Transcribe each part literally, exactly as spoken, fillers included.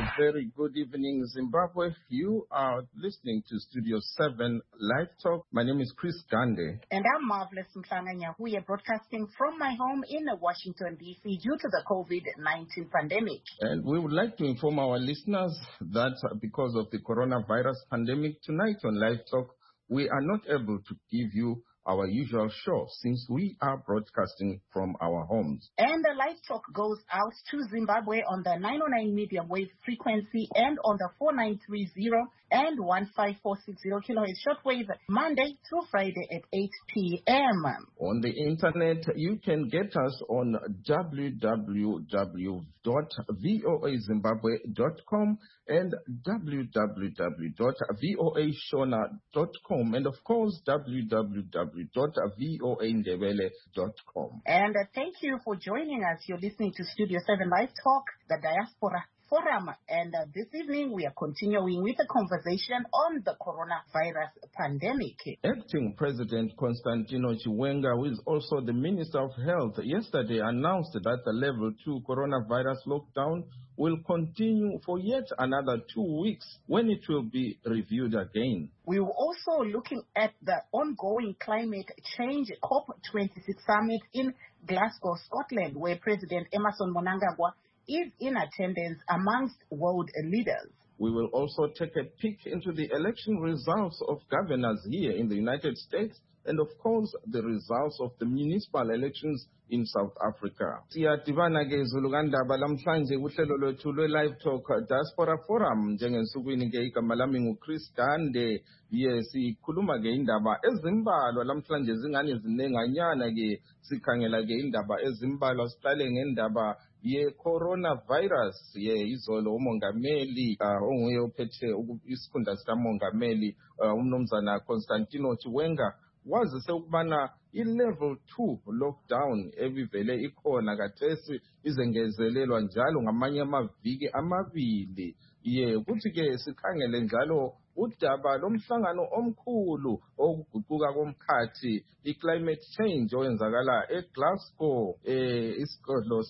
very good evening, Zimbabwe. You are listening to Studio seven Live Talk. My name is Chris Gande. And I'm Marvelous Mhlanga. We are broadcasting from my home in Washington, D C due to the COVID nineteen pandemic. And we would like to inform our listeners that because of the coronavirus pandemic, tonight on Live Talk, we are not able to give you our usual show since we are broadcasting from our homes. And the Live Talk goes out to Zimbabwe on the nine oh nine medium wave frequency and on the four nine three zero and one five four six zero kilohertz shortwave Monday through Friday at eight p.m. On the internet, you can get us on w w w dot voa zimbabwe dot com and w w w dot voa shona dot com and of course w w w dot voa ndebele dot com. And uh, thank you for joining us. You're listening to Studio seven Live Talk, the Diaspora Forum. And uh, this evening we are continuing with the conversation on the coronavirus pandemic. Acting President Constantino Chiwenga, who is also the Minister of Health, yesterday announced that the level two coronavirus lockdown will continue for yet another two weeks when it will be reviewed again. We were also looking at the ongoing climate change COP twenty-six summit in Glasgow, Scotland, where President Emmerson Mnangagwa is in attendance amongst world leaders. We will also take a peek into the election results of governors here in the United States and, of course, the results of the municipal elections in South Africa. Siyadibana ke izulukandaba lamhlanje kuhlelo lwethu lwe-Live Talk Diaspora Forum. Njengensukwini ke igama lami nguChris Gande. Ye sikhuluma ke indaba ezimbalwa lamhlanje zingane zinenganyana ke sikhangela ke indaba ezimbalwa siqale ngendaba ye coronavirus. Ye izolo umongameli onguye uphethe isikhundla sikamongameli umnumzana Constantino Chiwenga wazise ukubana i-level two lockdown ebivele ikhona kathesi izengezelelwa njalo ngamanye amaviki amabili. Ye kuthi ke sikhangele njalo udaba lomhlangano omkhulu okuguquka komkhathi i-climate change oyenzakala eGlasgow, eh isikolo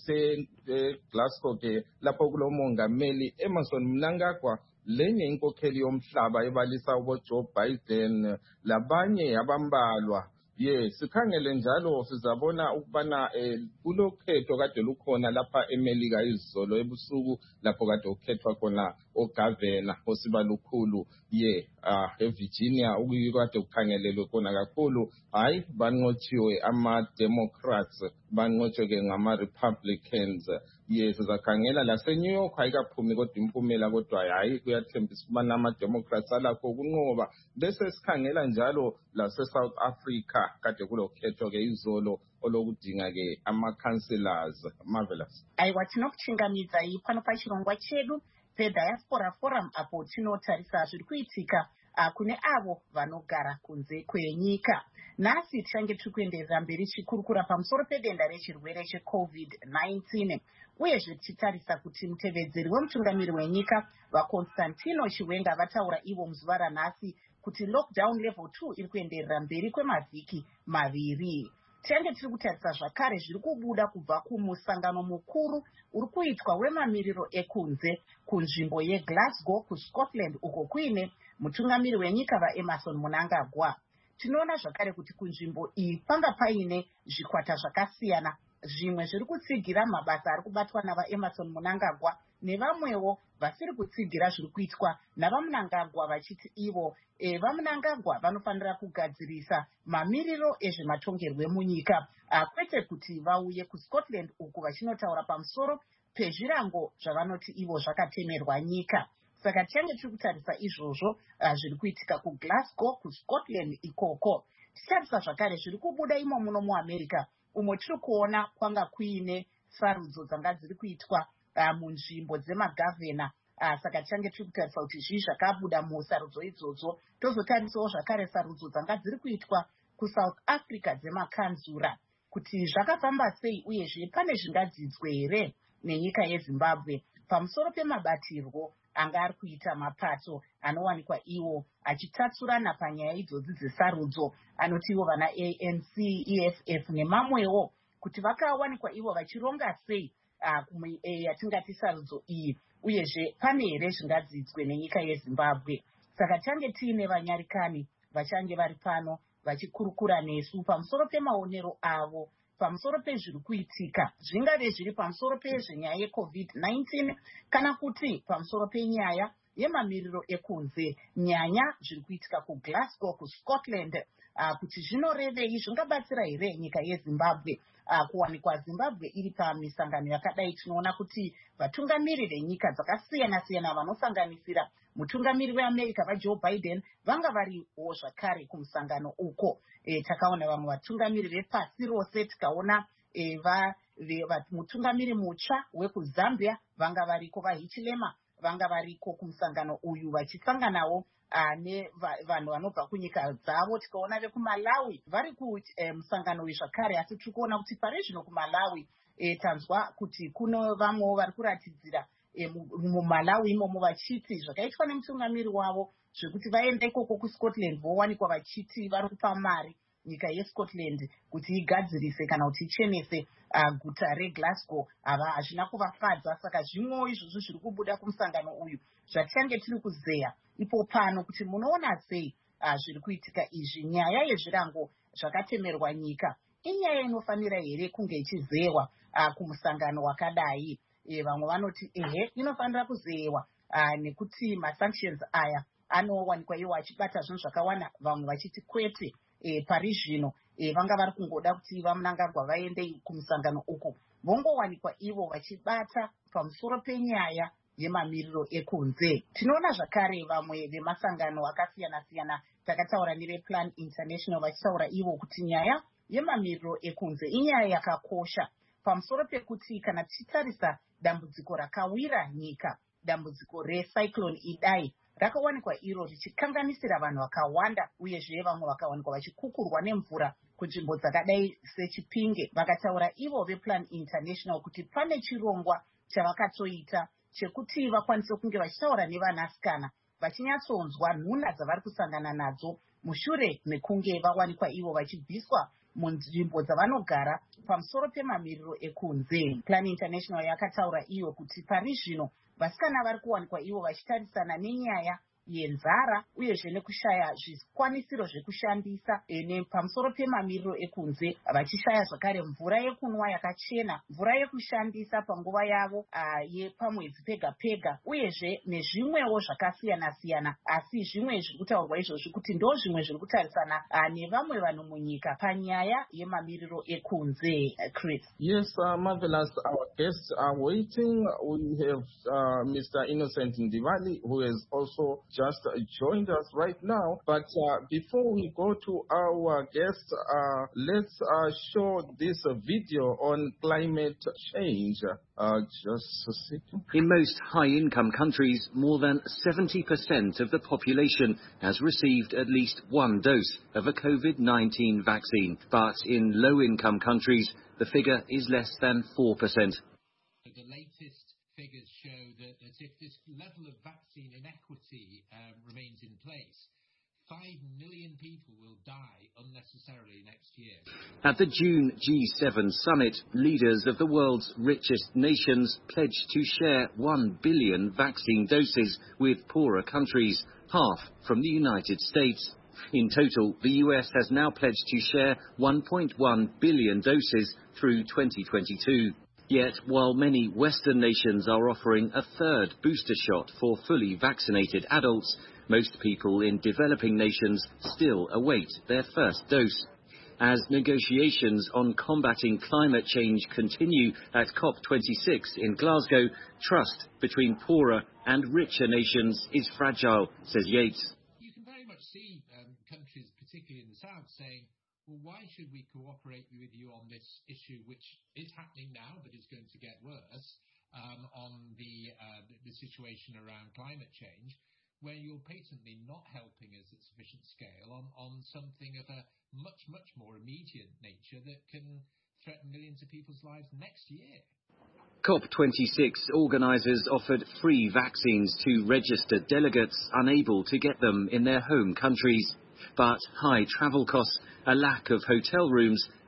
seGlasgow ke lapho kulomongameli Emmerson Mnangagwa lenye inkokheli yomhlaba ebalisa ubo Joe Biden labanye abambalwa. Ye sikhangele njalo sizabona ukubana kulokhetho kade lukhona lapha eMelika izolo ebusuku lapho kade ukhethwa khona ogavana osibalukhulu ye eVirginia ukuyikade ukhangelelwe khona kakhulu. Hayi banqotshiwe ama Democrats banqotshwe ke ngama Republicans. Ye sizakhangela laseNew York ayikaphumi kodwa impumela kodwa hayi kuyathembisa ukubana ama Democrats alakho kunqoba. Bese sikhangela njalo lase South Africa kade kulokhetho ke izolo olokudinga ke ama councillors. Marvelous. Aiwa tinokuchingamidza pano pachirongwa chedu peDiaspora Forum apo tinotarisa zviri kuitika kune avo vanogara kunze kwenyika. Nhasi tichange tiri kuenderera mberi chikurukura pamusoro pedenda rechirwere cheCovid nineteen uyezve tichitarisa kuti mutevedzeri wemutungamiri wenyika vaConstantino Chiwenga vataura ivo muzuva ranhasi kuti lockdown level two iri kuenderera mberi kwemavhiki maviri. Tichange tiri kutarisa zvakare zviri kubuda kubva kumusangano mukuru uri kuitwa wemamiriro ekunze kunzvimbo yeGlasgow kuScotland uko kuine mutungamiri wenyika vaEmmerson Mnangagwa. Tinoona zvakare kuti kunzvimbo iyi panga paine zvikwata zvakasiyana, zvimwe zviri kutsigira mabasa ari kubatwa navaEmmerson Mnangagwa nevamwewo vasiri kutsigira zviri kuitwa navaMnangagwa vachiti ivo e, vaMnangagwa vanofanira kugadzirisa mamiriro ezvematongerwo emunyika kwete kuti vauye kuScotland uku vachinotaura pamusoro pezvirango zvavanoti ivo zvakatemerwa nyika. Saka tichange tiri kutarisa izvozvo zviri kuitika kuGlasgow kuScotland ikoko. Titarisa zvakare zviri kubuda imo muno muAmerica umwe tiri kuona kwanga kuine sarudzo dzanga dziri kuitwa munzvimbo dzemagavhena. Saka tichange tiri kutarisa kuti zvii zvakabuda musarudzo idzodzo. Tozotarisawo zvakare sarudzo dzanga dziri kuitwa kuSouth Africa dzemakanzura kuti zvakafamba sei uyezve pane zvingadzidzwe here nenyika yeZimbabwe pamusoro pemabatirwo anga ari kuita mapato anowanikwa iwo achitatsurana panyaya idzodzi dzesarudzo anoti ivo vana A N C, E F F nemamwewo kuti vakawanikwa ivo vachironga sei yatingati sarudzo iyi, uyezve pane here zvingadzidzwe nenyika yeZimbabwe. Saka tange tiine vanyarikani vachange vari pano vachikurukura nesu pamusoro pemaonero avo pamusoro pezviri kuitika, zvingave zviri pamusoro pezvenyaya yecovid nineteen kana kuti pamusoro penyaya yemamiriro ekunze, nyanya zviri kuitika kuGlasgow kuScotland, uh, kuti zvinorevei, zvingabatsira here nyika yeZimbabwe uh, kuwanikwa Zimbabwe iri pamisangano yakadai. Tinoona kuti vatungamiri venyika dzakasiyana siyana vanosanganisira mutungamiri weAmerica vaJoe Biden vanga variwo zvakare kumusangano uko. E, takaona vamwe vatungamiri vepasi rose, tikaona e, va, va, mutungamiri mutsva wekuZambia vanga variko, vaHichilema vanga variko kumusangano uyu vachisanganawo nevanhu vanobva kunyika dzavo. Tikaona vekuMalawi vari kumusangano uyu zvakare, asi tiri kuona kuti pari zvino kuMalawi e, tanzwa kuti kuno vamwewo vari kuratidzira e, muMalawi imomo vachiti zvakaitwa nemutungamiri wavo zvekuti vaende ikoko kuScotland vowanikwa vachiti vari kupa mari nyika yeScotland kuti igadzirise kana kuti ichenese uh, guta reGlasgow. Ava hazvina kuvafadza, saka zvimwewo izvozvo zviri kubuda kumusangano uyu zvatichange tiri kuzeya ipo pano kuti munoona sei uh, zviri kuitika izvi. Nyaya yezvirango zvakatemerwa nyika inyaya inofanira here kunge ichizeyewa uh, kumusangano wakadai. E, vamwe vanoti ehe inofanira kuzeyewa uh, nekuti masanctions aya anowanikwa iwo achibata zvinhu zvakawanda, vamwe vachiti kwete. E, pari zvino e, vanga vari kungoda kuti vamunangagwa vaende kumusangano uku vongowanikwa ivo vachibata pamusoro penyaya yemamiriro ekunze. Tinoona zvakare vamwe vemasangano akasiyana siyana, takataura nevePlan International vachitaura ivo kuti nyaya yemamiriro ekunze inyaya yakakosha pamusoro pekuti kana tichitarisa dambudziko rakawira nyika, dambudziko recyclone Idai rakawanikwa iro richikanganisira vanhu vakawanda, uyezve vamwe vakawanikwa vachikukurwa nemvura kunzvimbo dzakadai seChipinge. Vakataura ivo vePlan International kuti pane chirongwa chavakatoita chekuti vakwanise kunge vachitaura nevanasikana vachinyatsonzwa nhuna dzavari kusangana nadzo mushure mekunge vawanikwa ivo vachibviswa munzvimbo dzavanogara pamusoro pemamiriro ekunze. Plan International yakataura iyo kuti pari zvino vasikana vari kuwanikwa ivo vachitarisana nenyaya yenzara uyezve nekushaya zvikwanisiro zvekushandisa ene pamusoro pemamiriro ekunze, vachishaya zvakare mvura yekunwa yakachena, mvura yekushandisa panguva yavo uh, yepamwedzi pega pega, uyezve nezvimwewo zvakasiyana siyana. Asi zvimwe zviri kutaurwa izvozvi kuti ndo zvimwe zviri kutarisana uh, nevamwe vanhu munyika panyaya yemamiriro ekunze. uh, Chris. Yes, uh, marvelous. Our guests are waiting. We have uh, Mister Innocent Ndivali, who has also just uh, joined us right now. But uh, before we go to our guests, uh, let's uh, show this uh, video on climate change. Uh, just a second. In most high-income countries, more than seventy percent of the population has received at least one dose of a COVID nineteen vaccine. But in low-income countries, the figure is less than four percent. The latest figures show that, that if this level of vaccine inequity um, remains in place, five million people will die unnecessarily next year. At the June G seven summit, leaders of the world's richest nations pledged to share one billion vaccine doses with poorer countries, half from the United States. In total, the U S has now pledged to share one point one billion doses through twenty twenty-two. Yet, while many Western nations are offering a third booster shot for fully vaccinated adults, most people in developing nations still await their first dose. As negotiations on combating climate change continue at COP twenty-six in Glasgow, trust between poorer and richer nations is fragile, says Yates. You can very much see um, countries, particularly in the South, saying, well, why should we cooperate with you on this issue, which is happening now but is going to get worse, um, on the, uh, the situation around climate change, where you're patently not helping us at sufficient scale on, on something of a much, much more immediate nature that can threaten millions of people's lives next year. COP twenty-six organisers offered free vaccines to registered delegates unable to get them in their home countries. But high travel costs, a lack of hotel rooms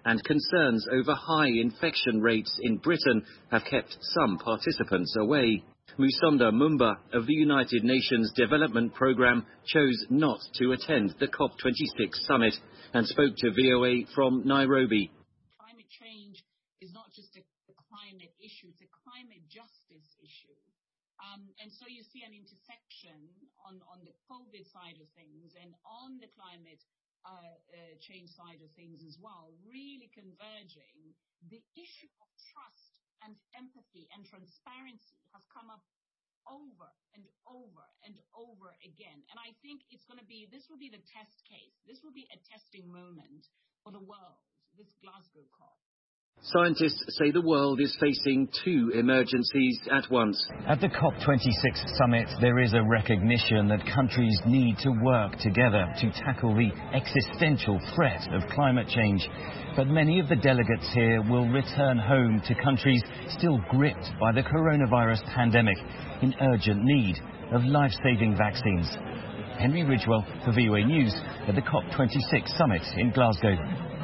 and concerns over high infection rates in Britain have kept some participants away. Musonda Mumba of the United Nations Development Programme chose not to attend the COP twenty-six summit and spoke to V O A from Nairobi. Climate change is not just a climate issue, it's a climate justice issue. Um, and so you see an intersection on, on the COVID side of things and on the climate uh, uh, change side of things as well, really converging. The issue of trust and empathy and transparency has come up over and over and over again. And I think it's going to be, this will be the test case. This will be a testing moment for the world, this Glasgow COP. Scientists say the world is facing two emergencies at once. At the COP twenty-six summit, there is a recognition that countries need to work together to tackle the existential threat of climate change. But many of the delegates here will return home to countries still gripped by the coronavirus pandemic in urgent need of life-saving vaccines. Henry Ridgewell for V O A News at the COP twenty-six summit in Glasgow.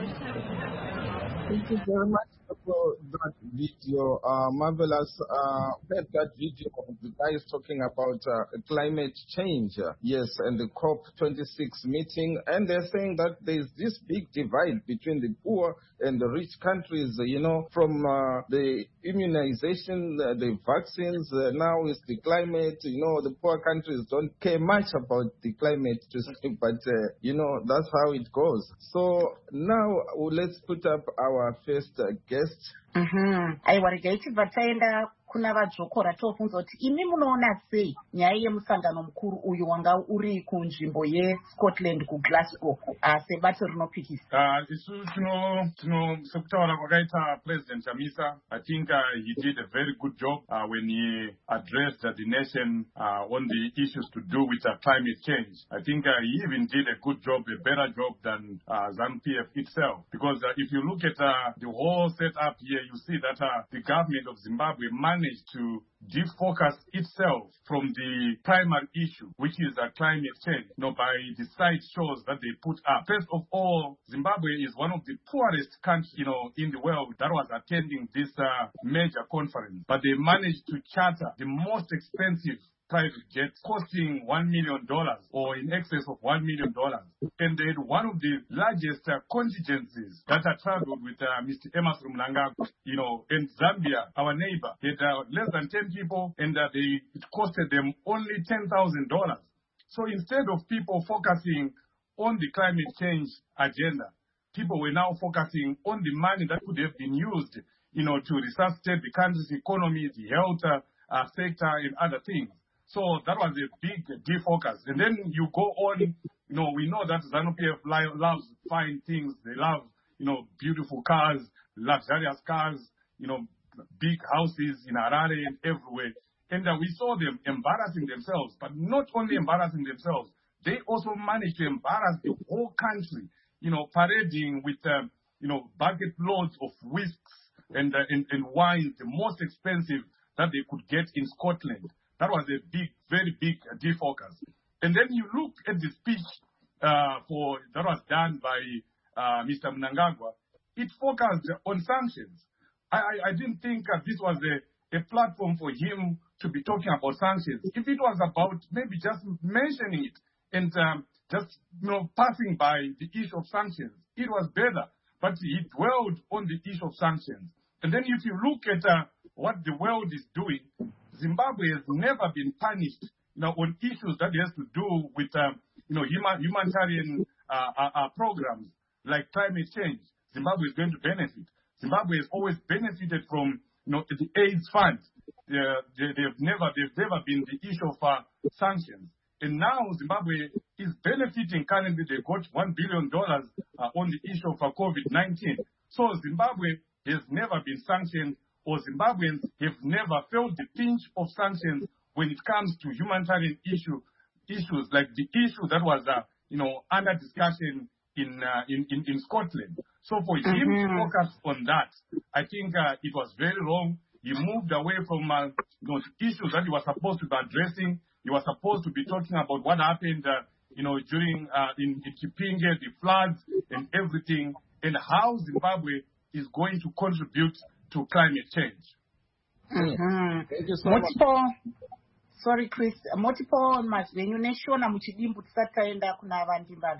Thank you very much for that video. Uh, marvelous. Uh, heard that video of the guys talking about uh, climate change. Uh, yes, and the COP twenty-six meeting. And they're saying that there's this big divide between the poor and the rich countries, uh, you know, from uh, the immunization, uh, the vaccines, uh, now is the climate. You know, the poor countries don't care much about the climate, to say, but, uh, you know, that's how it goes. So now well, let's put up our first uh, guest. Mhm. Aiwa regaiti vataenda kuna vadzokora tofunza kuti imi munoona sei nyaya yemusangano mukuru uyu wanga uri kunzvimbo yeScotland kuGlasgow sebato rinopikisa. Uh, isu tino tino sekutaura kwakaita President Chamisa. I think uh, he did a very good job uh, when he addressed uh, the nation uh, on the issues to do with uh, climate change. I think uh, he even did a good job, a better job than uh, ZANU-P F itself. Because uh, if you look at uh, the whole setup here, you see that uh, the government of Zimbabwe managed to defocus itself from the primary issue, which is uh, climate change, you know, by the side shows that they put up. First of all, Zimbabwe is one of the poorest countries, you know, in the world that was attending this uh, major conference. But they managed to charter the most expensive private jets costing one million dollars or in excess of one million dollars. And they had one of the largest uh, contingencies that are traveled with uh, Mister Emmerson Mnangagwa, you know, in Zambia, our neighbor, had uh, less than ten people, and uh, they, it costed them only ten thousand dollars. So instead of people focusing on the climate change agenda, people were now focusing on the money that could have been used, you know, to resuscitate the country's economy, the health uh, uh, sector, and other things. So that was a big defocus. And then you go on, you know, we know that ZANU-P F loves fine things. They love, you know, beautiful cars, luxurious cars, you know, big houses in Harare and everywhere. And uh, we saw them embarrassing themselves, but not only embarrassing themselves, they also managed to embarrass the whole country, you know, parading with, um, you know, bucket loads of whisks and, uh, and, and wine, the most expensive that they could get in Scotland. That was a big, very big uh, defocus. And then you look at the speech uh, for that was done by uh, Mister Mnangagwa. It focused on sanctions. I, I, I didn't think uh, this was a, a platform for him to be talking about sanctions. If it was about maybe just mentioning it and um, just, you know, passing by the issue of sanctions, it was better. But he dwelled on the issue of sanctions. And then if you look at uh, what the world is doing, Zimbabwe has never been punished, you know, on issues that has to do with, um, you know, human, humanitarian uh, uh, uh, programs like climate change. Zimbabwe is going to benefit. Zimbabwe has always benefited from, you know, the AIDS fund. They, they, they've never, they've never been the issue of uh, sanctions. And now Zimbabwe is benefiting. Currently, they got one billion dollars uh, on the issue of uh, COVID nineteen. So Zimbabwe has never been sanctioned, or Zimbabweans have never felt the pinch of sanctions when it comes to humanitarian issue, issues like the issue that was, uh, you know, under discussion in, uh, in, in, in Scotland. So for him mm-hmm. to focus on that, I think uh, it was very wrong. He moved away from uh, those issues that he was supposed to be addressing. He was supposed to be talking about what happened, uh, you know, during uh, in, in Chipinge, the floods and everything. and how Zimbabwe is going to contribute to climate change. Mm-hmm. Thank you so multiple, much. Sorry, Chris. Multiple mazvenyu neshona muchidimbu tisati taenda kuna vandimbali.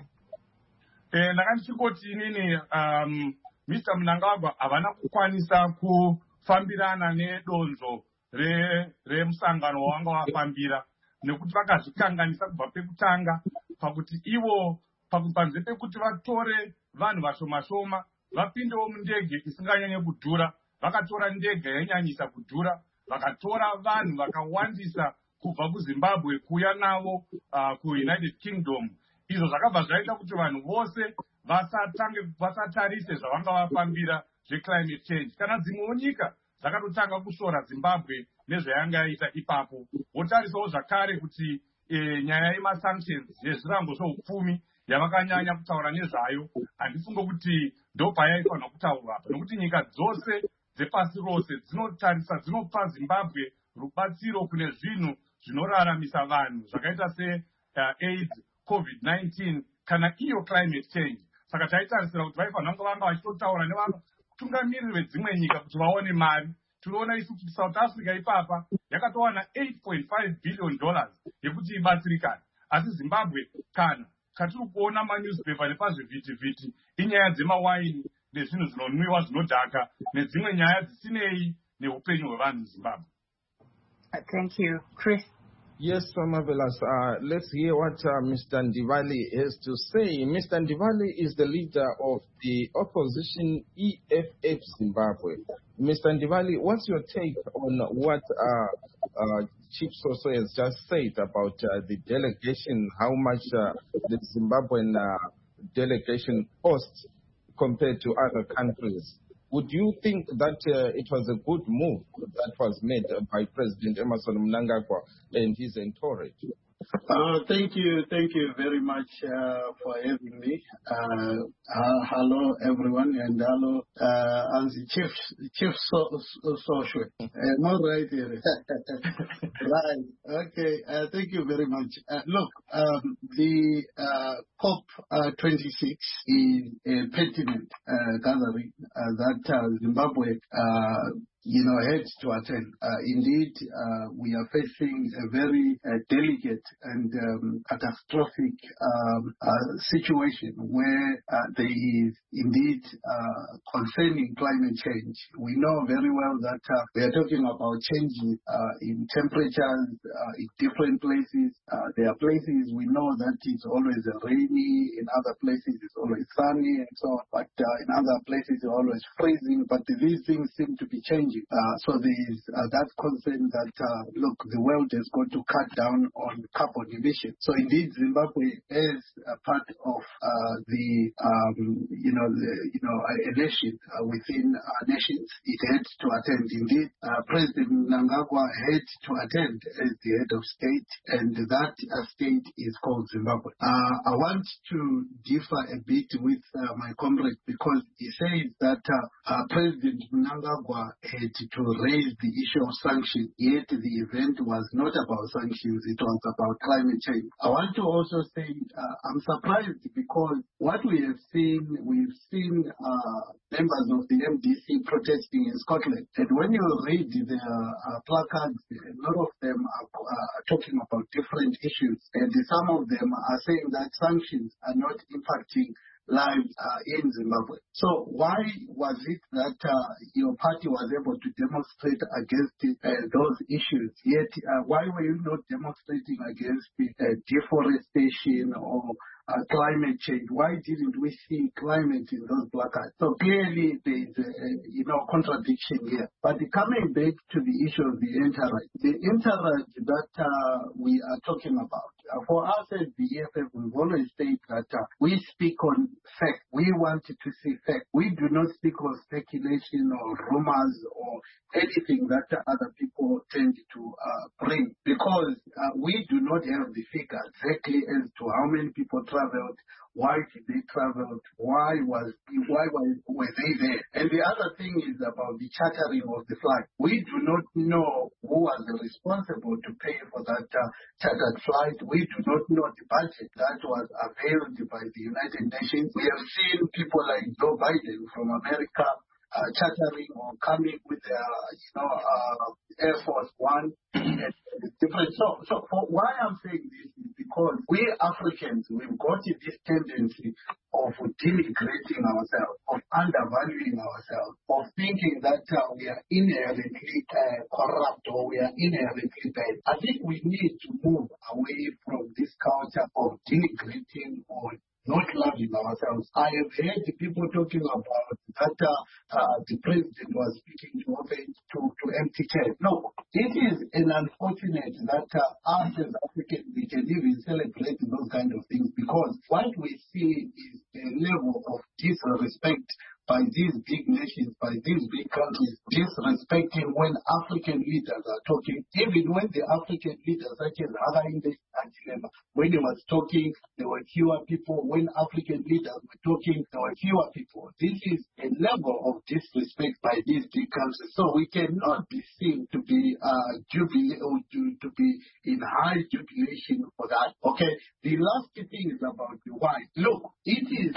Eh, ndakandichingoti inini um, Mister Mnangagwa havana kukwanisa kufambirana nedonzo remusangano wanga wafambira nekuti vakazvikanganisa kubva pekutanga pakuti ivo panze pekuti vatore vanhu vashoma shoma vapindewo mundege isinganyanye kudhura, vakatora ndege yainyanyisa kudhura, vakatora vanhu vakawandisa kubva kuZimbabwe kuya navo uh, kuUnited Kingdom. Izvo zvakabva zvaita kuti vanhu vose vasatange vasatarise zvavanga vafambira zveclimate change. Kana dzimwewo nyika dzakatotanga kushora Zimbabwe nezvayanga yaita ipapo, votarisawo zvakare kuti e, nyaya yemasanctions yezvirango zveupfumi yavakanyanya kutaura nezvayo, handifunge kuti ndo payaifanira kutaurwa apa, nokuti nyika dzose dzepasi rose dzinotarisa dzinopa Zimbabwe rubatsiro kune zvinhu zvinoraramisa vanhu zvakaita se uh, AIDS, COVID nineteen kana iyo climate change. Saka taitarisira kuti vaifanira kunge vanga vachitotaura nevatungamiriri vedzimwe nyika kuti vaone mari. Tinoona isu kuti South Africa ipapa yakatowana eight point five billion dollars yekuti ibatsirikane, asi Zimbabwe kana katiri kuona manewspaper nepazvivhitivhiti inyaya dzemawaini nezvinhu zvinonwiwa zvinodhaka nedzimwe nyaya dzisinei neupenyu hwevanhu muZimbabwe. Thank you. Chris? Yes, Marvelous. Uh, let's hear what uh, Mister Ndivali has to say. Mister Ndivali is the leader of the opposition E F F Zimbabwe. Mister Ndivali, what's your take on what uh, uh, Chief Soso has just said about uh, the delegation, how much uh, the Zimbabwean uh, delegation costs compared to other countries? Would you think that uh, it was a good move that was made by President Emmerson Mnangagwa and his entourage? Uh, thank you, thank you very much uh, for having me. Uh, uh, hello, everyone, and hello, uh, as Chief Chief Social. So, I'm all right here. Right. Okay. Uh, thank you very much. Uh, look, um, the uh, COP uh, twenty-six is a pertinent uh, gathering uh, that uh, Zimbabwe. Uh, you know, had to attend. Uh, indeed, uh, we are facing a very uh, delicate and um, catastrophic um, uh, situation where uh, there is indeed uh, concerning climate change. We know very well that uh, we are talking about changes uh, in temperatures uh, in different places. Uh, there are places we know that it's always rainy, in other places it's always sunny and so on, but uh, in other places it's always freezing, but these things seem to be changing. Uh, so there is uh, that concern that, uh, look, the world has got to cut down on carbon emissions. So indeed, Zimbabwe is a part of uh, the, um, you know, the, you know, a nation uh, within our nations. It had to attend. Indeed, uh, President Mnangagwa had to attend as the head of state, and that uh, state is called Zimbabwe. Uh, I want to differ a bit with uh, my comrade because he says that uh, uh, President Mnangagwa had to raise the issue of sanctions, yet the event was not about sanctions, it was about climate change. I want to also say uh, I'm surprised because what we have seen, we've seen uh, members of the M D C protesting in Scotland, and when you read the uh, placards, a lot of them are uh, talking about different issues, and some of them are saying that sanctions are not impacting lives uh, in Zimbabwe. So why was it that uh, your party was able to demonstrate against uh, those issues, yet uh, why were you not demonstrating against uh, deforestation or uh, climate change? Why didn't we see climate in those placards? So clearly there is a, a you know, contradiction here. But coming back to the issue of the entourage, the entourage that uh, we are talking about, uh, for us as the E F F, we've always said that uh, we speak on fact. We want to see fact. We do not speak on speculation or rumors or anything that other people tend to uh, bring, because uh, we do not have the figure exactly as to how many people traveled, why did they travel, why was why were, were they there. And the other thing is about the chartering of the flight. We do not know who was responsible to pay for that uh, chartered flight. We do not know the budget that was availed by the United Nations. We have seen people like Joe Biden from America Uh, chartering or coming with their, you know, uh, Air Force One. And different. So, so for why I'm saying this is because we Africans, we've got this tendency of denigrating ourselves, of undervaluing ourselves, of thinking that uh, we are inherently uh, corrupt or we are inherently bad. I think we need to move away from this culture of denigrating or not loving ourselves. I have heard people talking about that uh, uh, the president was speaking to open to, to empty chairs. No, it is an unfortunate that uh, us as Africans, we can even celebrate those kind of things because what we see is a level of disrespect by these big nations, by these big countries, disrespecting when African leaders are talking. Even when the African leaders, such as Hakainde Hichilema, when he was talking, there were fewer people. When African leaders were talking, there were fewer people. This is a level of disrespect by these big countries. So we cannot be seen to be uh, jubil- or to, to be in high jubilation for that. Okay. The last thing is about the why. Look, it is.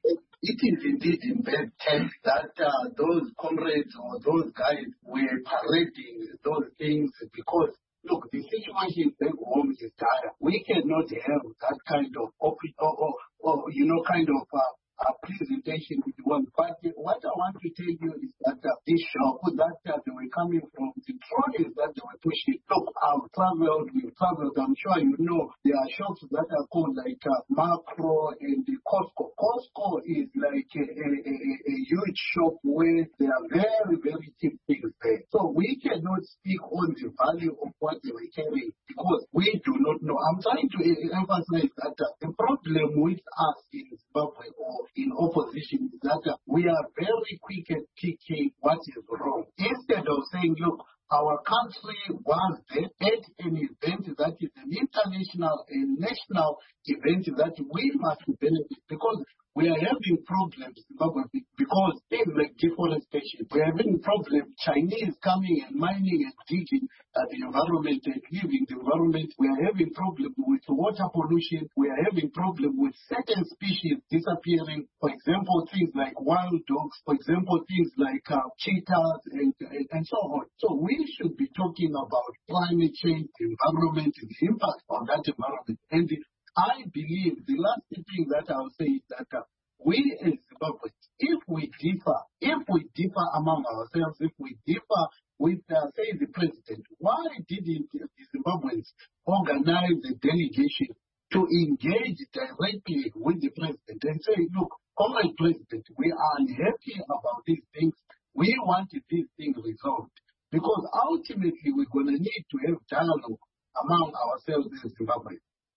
It is indeed in bad taste that uh, those comrades or those guys were parading those things because, look, the situation back home is dire. We cannot have that kind of, or, or, or you know, kind of uh, uh, presentation with one. But what I want to tell you is that uh, this shock that uh, they were coming from, the trolleys that they were pushing. Look, I've traveled, we've traveled, I'm sure you know, there are shops that are called like uh, Macro and the Costco. Costco is like a, a, a, a huge shop where there are very, very cheap things there. So we cannot speak on the value of what they were carrying because we do not know. I'm trying to emphasize that uh, the problem with us in Zimbabwe or in opposition is that uh, we are very quick at picking what is wrong. Instead of saying, look, our country was there at an event that is an international and national event that we must benefit because we are having problems because things like deforestation. We are having problems. Chinese coming and mining and digging at the environment and leaving the environment. We are having problems with water pollution. We are having problems with certain species disappearing. For example, things like wild dogs. For example, things like uh, cheetahs and, and, and so on. So we should be talking about climate change, the environment, and the impact on that environment. And the I believe the last thing that I'll say is that uh, we as Zimbabweans, if we differ, if we differ among ourselves, if we differ with, uh, say, the president, why didn't the Zimbabweans organize a delegation to engage directly with the president and say, look, comrade president, we are unhappy about these things. We want these things resolved. Because ultimately we're going to need to have dialogue among ourselves as Zimbabweans.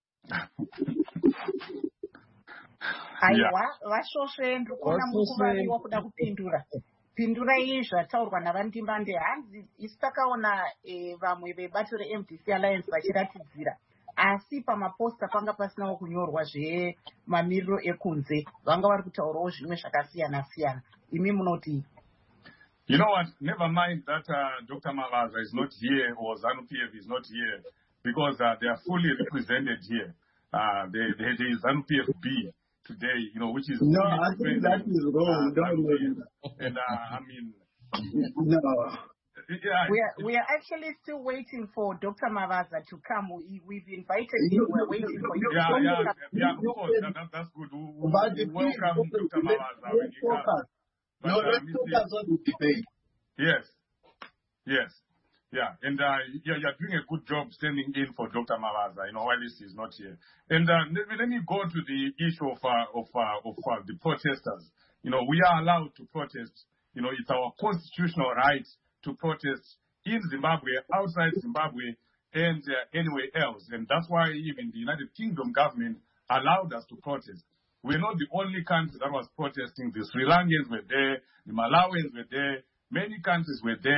aiwa vashosve ndikuona mukuvari wakuda kupindura pindurai zvataurwa navandimbande hanzi isu takaona vamwe vebato reM D C Alliance vachiratidzira asi pamaposta panga pasinawo kunyorwa zvemamiriro ekunze vanga vari kutaurawo zvimwe zvakasiyana siyana imi munoti You know what, never mind that uh, Doctor Mavaza is not here or ZANU-P F is not here because uh, they are fully represented here. Uh, there, there is ZANU-P F B today, you know, which is... No, I think that is wrong. Uh, and, uh, I mean... No. Yeah, we, are, we are actually still waiting for Doctor Mavaza to come. We, we've invited him. We're waiting for you. Yeah, yeah, yeah, of course. That, that, that's good. We, we, but we welcome Doctor Mavaza when he comes. But, no, uh, let's focus on the debate. Yes, yes, yeah, and uh, yeah, you're doing a good job standing in for Doctor Mavaza, you know, while this is not here. And uh, let, me, let me go to the issue of uh, of uh, of uh, the protesters. You know, we are allowed to protest. You know, it's our constitutional right to protest in Zimbabwe, outside Zimbabwe, and uh, anywhere else. And that's why even the United Kingdom government allowed us to protest. We're not the only country that was protesting. The Sri Lankans were there, the Malawians were there, many countries were there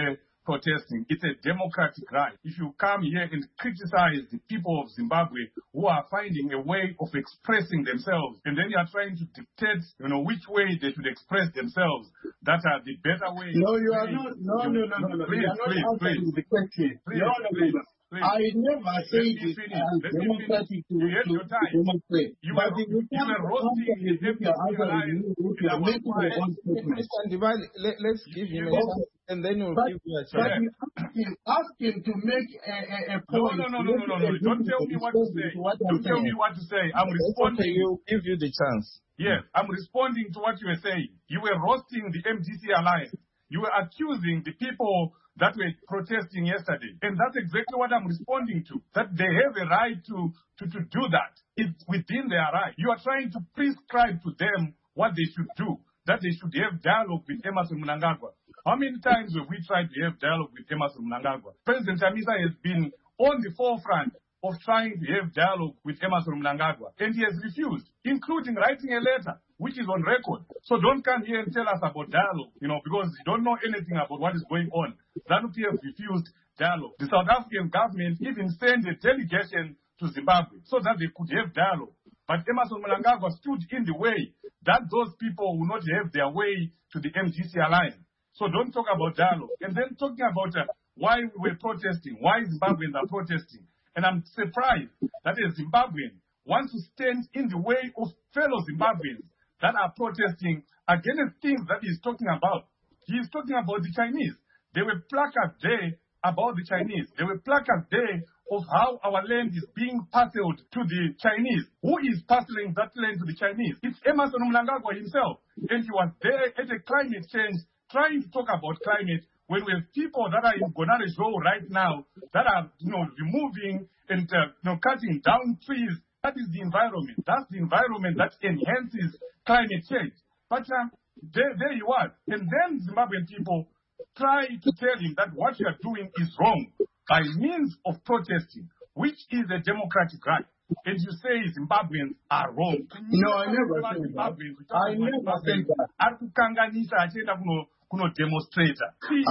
protesting. It's a democratic right. If you come here and criticize the people of Zimbabwe who are finding a way of expressing themselves, and then you are trying to dictate, you know, which way they should express themselves, that are the better way. No, you are not. No, no, no, no, no. Please, you are not please, answering please. the question. Please, no, no, please, no, no. please. I never said it as democratic to, you to, to demonstrate. You but were, if you you were roasting the M D C alliance. you are making your own statement. Mister Ndibali, let, let's give him a chance, and then we'll but, give you a but chance. you ask him, ask him to make a, a, a point. No, no, no, no, no, no, no. Don't tell me what to say. Don't tell me what to say. I'm responding. We'll give you the chance. Yes, I'm responding to what you were saying. You were roasting the M D C alliance. You were accusing the people that were protesting yesterday. And that's exactly what I'm responding to, that they have a right to, to, to do that. It's within their right. You are trying to prescribe to them what they should do, that they should have dialogue with Emmerson Mnangagwa. How many times have we tried to have dialogue with Emmerson Mnangagwa? President Chamisa has been on the forefront of trying to have dialogue with Emmerson Mnangagwa, and he has refused, including writing a letter, which is on record. So don't come here and tell us about dialogue, you know, because you don't know anything about what is going on. ZANU-P F refused dialogue. The South African government even sent a delegation to Zimbabwe so that they could have dialogue. But Emmerson Mnangagwa stood in the way that those people will not have their way to the M D C alliance. So don't talk about dialogue. And then talking about uh, why we were protesting, why Zimbabweans are protesting. And I'm surprised that a Zimbabwean wants to stand in the way of fellow Zimbabweans that are protesting against things that he's talking about. He's talking about the Chinese. There were placards there about the Chinese. There were placards there of how our land is being parceled to the Chinese. Who is parceling that land to the Chinese? It's Emmerson Mnangagwa himself. And he was there at a climate change, trying to talk about climate, when we have people that are in Gonare Show right now that are, you know, removing and uh, you know, cutting down trees. That is the environment. That's the environment that enhances climate change. But um, there, there you are. And then Zimbabwean people try to tell him that what you are doing is wrong by means of protesting, which is a democratic right. And you say Zimbabweans are wrong. No, I never said that. I never said that. Arikukanganisa achenda kuno kuno demonstrator.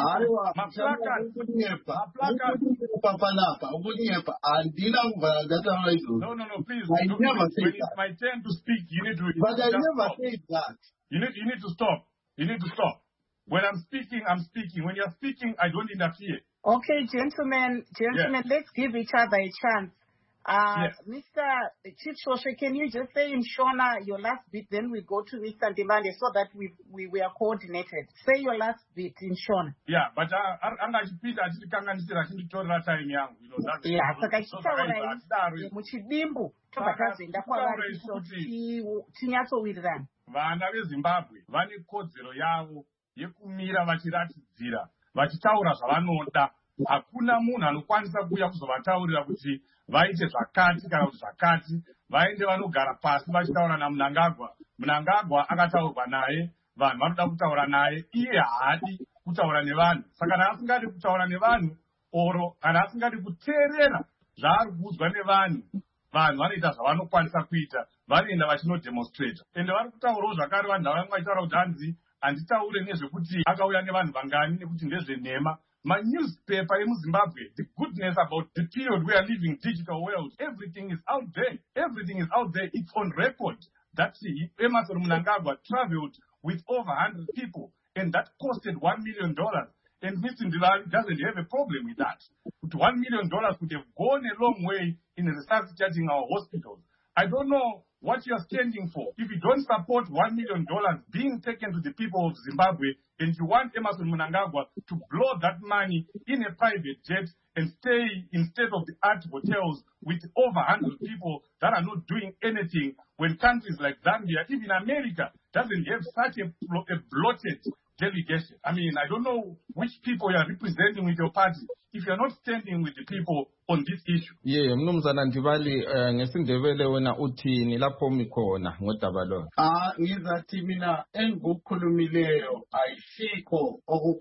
No, no, no, please. I no, never when said it's that. my turn to speak, you need to. You But need I to never stop. said that. You need, you need to stop. You need to stop. When I'm speaking, I'm speaking. When you're speaking, I don't interfere. Okay, gentlemen, gentlemen, Yeah. let's give each other a chance. Uh, Yes. Mister Chief Shoshe, can you just say in Shona your last bit, then we go to Mister Ndibali so that we, we, we are coordinated. Say your last bit in Shona. Yeah, but anga chipita achitikanganisira achititorera time yangu. You know, that's Yeah, saka so chitaura that's muchidimbu tobva tazoenda kwavari tinyatsowirirana. Vana veZimbabwe vane kodzero yavo yekumira vachiratidzira vachitaura zvavanoda. Hakuna munhu anokwanisa kuuya kuzovataurira kuti vaite zvakati kana kuti zvakati. Vaende vanogara pasi vachitaura naMnangagwa. Mnangagwa akataurwa naye, vanhu vanoda kutaura naye, iye haadi kutaura nevanhu. Saka kana asingadi kutaura nevanhu, oro kana asingadi kuteerera zvaari kuudzwa nevanhu, vanhu vanoita zvavanokwanisa kuita, vanoenda vachinodemonstrata. Ende vari kutaurawo zvakare vanhu vanenge vachitaura kuti hanzi handitaure nezvekuti akauya nevanhu vangani nekuti ndezvenhema. My newspaper in Zimbabwe, the goodness about the period we are living, digital world, everything is out there. Everything is out there. It's on record that Emmerson Mnangagwa traveled with over one hundred people, and that costed one million dollars. And Mister Ndibali doesn't have a problem with that. But one million dollars could have gone a long way in resuscitating our hospitals. I don't know what you're standing for. If you don't support one million dollars being taken to the people of Zimbabwe, and you want Emmerson Mnangagwa to blow that money in a private jet and stay in state-of-the-art hotels with over one hundred people that are not doing anything, when countries like Zambia, even America, doesn't have such a, a bloated delegation. I mean, I don't know which people you are representing with your party if you're not standing with the people on this issue. Yeah, Mnumzana Ndibali, uh, ngesindebele wena uthini lapho mikhona ngodaba lo. Ah, ngizathi mina engikukhulumileyo ayishikho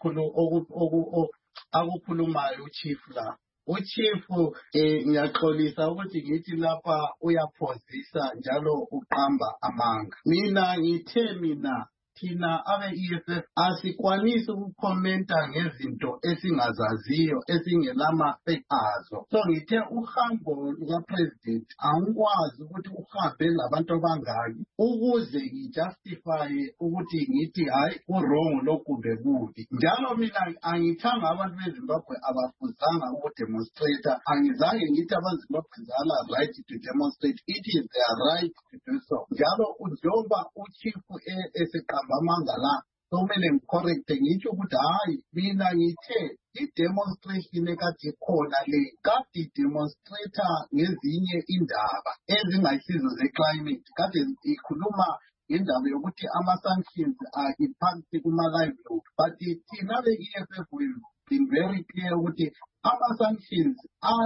okukhulu akukhulumayo uchief la. Uchief eh ngiyaxolisa ukuthi ngithi lapha uyaphozisa njalo uqamba amanga. Mina ngithe mina thina abe-E F F asikwanisi ukukhomenta ngezinto esingazaziyo esingelama-fact azo. So ngithe uhambo luka-president angikwazi ukuthi uhambe labantu abangaki ukuze ngijustifye ukuthi ngithi hayi urongo lokumbe kubi. Njalo mina angithanga abantu beZimbabwe abafuzanga ukudemonstrate. Angizange ngithi abaZimbabwe zala right to demonstrate. It is their right to do so. Njalo ujoba uchifu eseqamba amangala kumele ngicorrecte ngitsho ukuthi hayi mina ngithe i-demonstration ekade khona le kade i-demonstrator ngezinye indaba ezingayisizo ze-climate kade ikhuluma ngendaba yokuthi ama-sanctions are-impacti kuma-livelihood. But thina be-E F F we've been very clear ukuthi ama-sanctions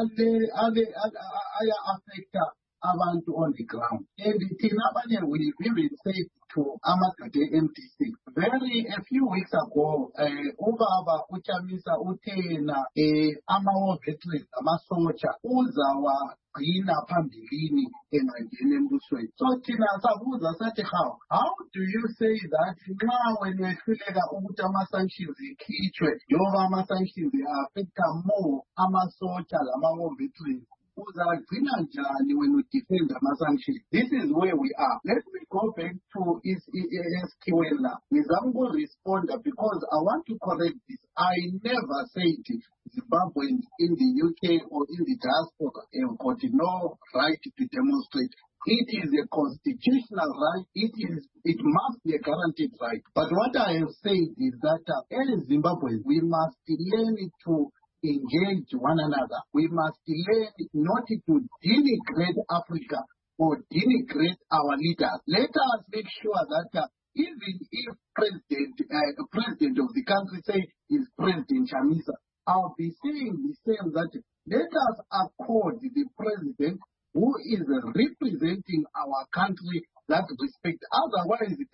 aya-affecta abantu on the ground. And thina abanye we've even said to amadoda e-M D C very a few weeks ago ubaba uChamisa uthe yena ama-war veterans amasotsha uzawagcina phambilini engangeni embusweni. So thina sabuza sathi how how do you say that nxa wena wehluleka ukuthi ama-sanctions ikhitshwe njengoba ama-sanctions affecta more amasotsha lama-war veterans uzagcina njani when we defend ama-sanctions? This is where we are. Let me go back to S Q L now. Ngizama uku-respond because I want to correct this. I never said Zimbabweans in the U K or in the diaspora have got no right to demonstrate. It is a constitutional right. It is. It must be a guaranteed right. But what I have said is that uh, as Zimbabweans, we must learn to engage one another. We must learn not to denigrate Africa or denigrate our leaders. Let us make sure that uh, even if president, uh, president of the country say is President Chamisa, I'll be saying the same that let us accord the president who is representing our country that respect. Otherwise, it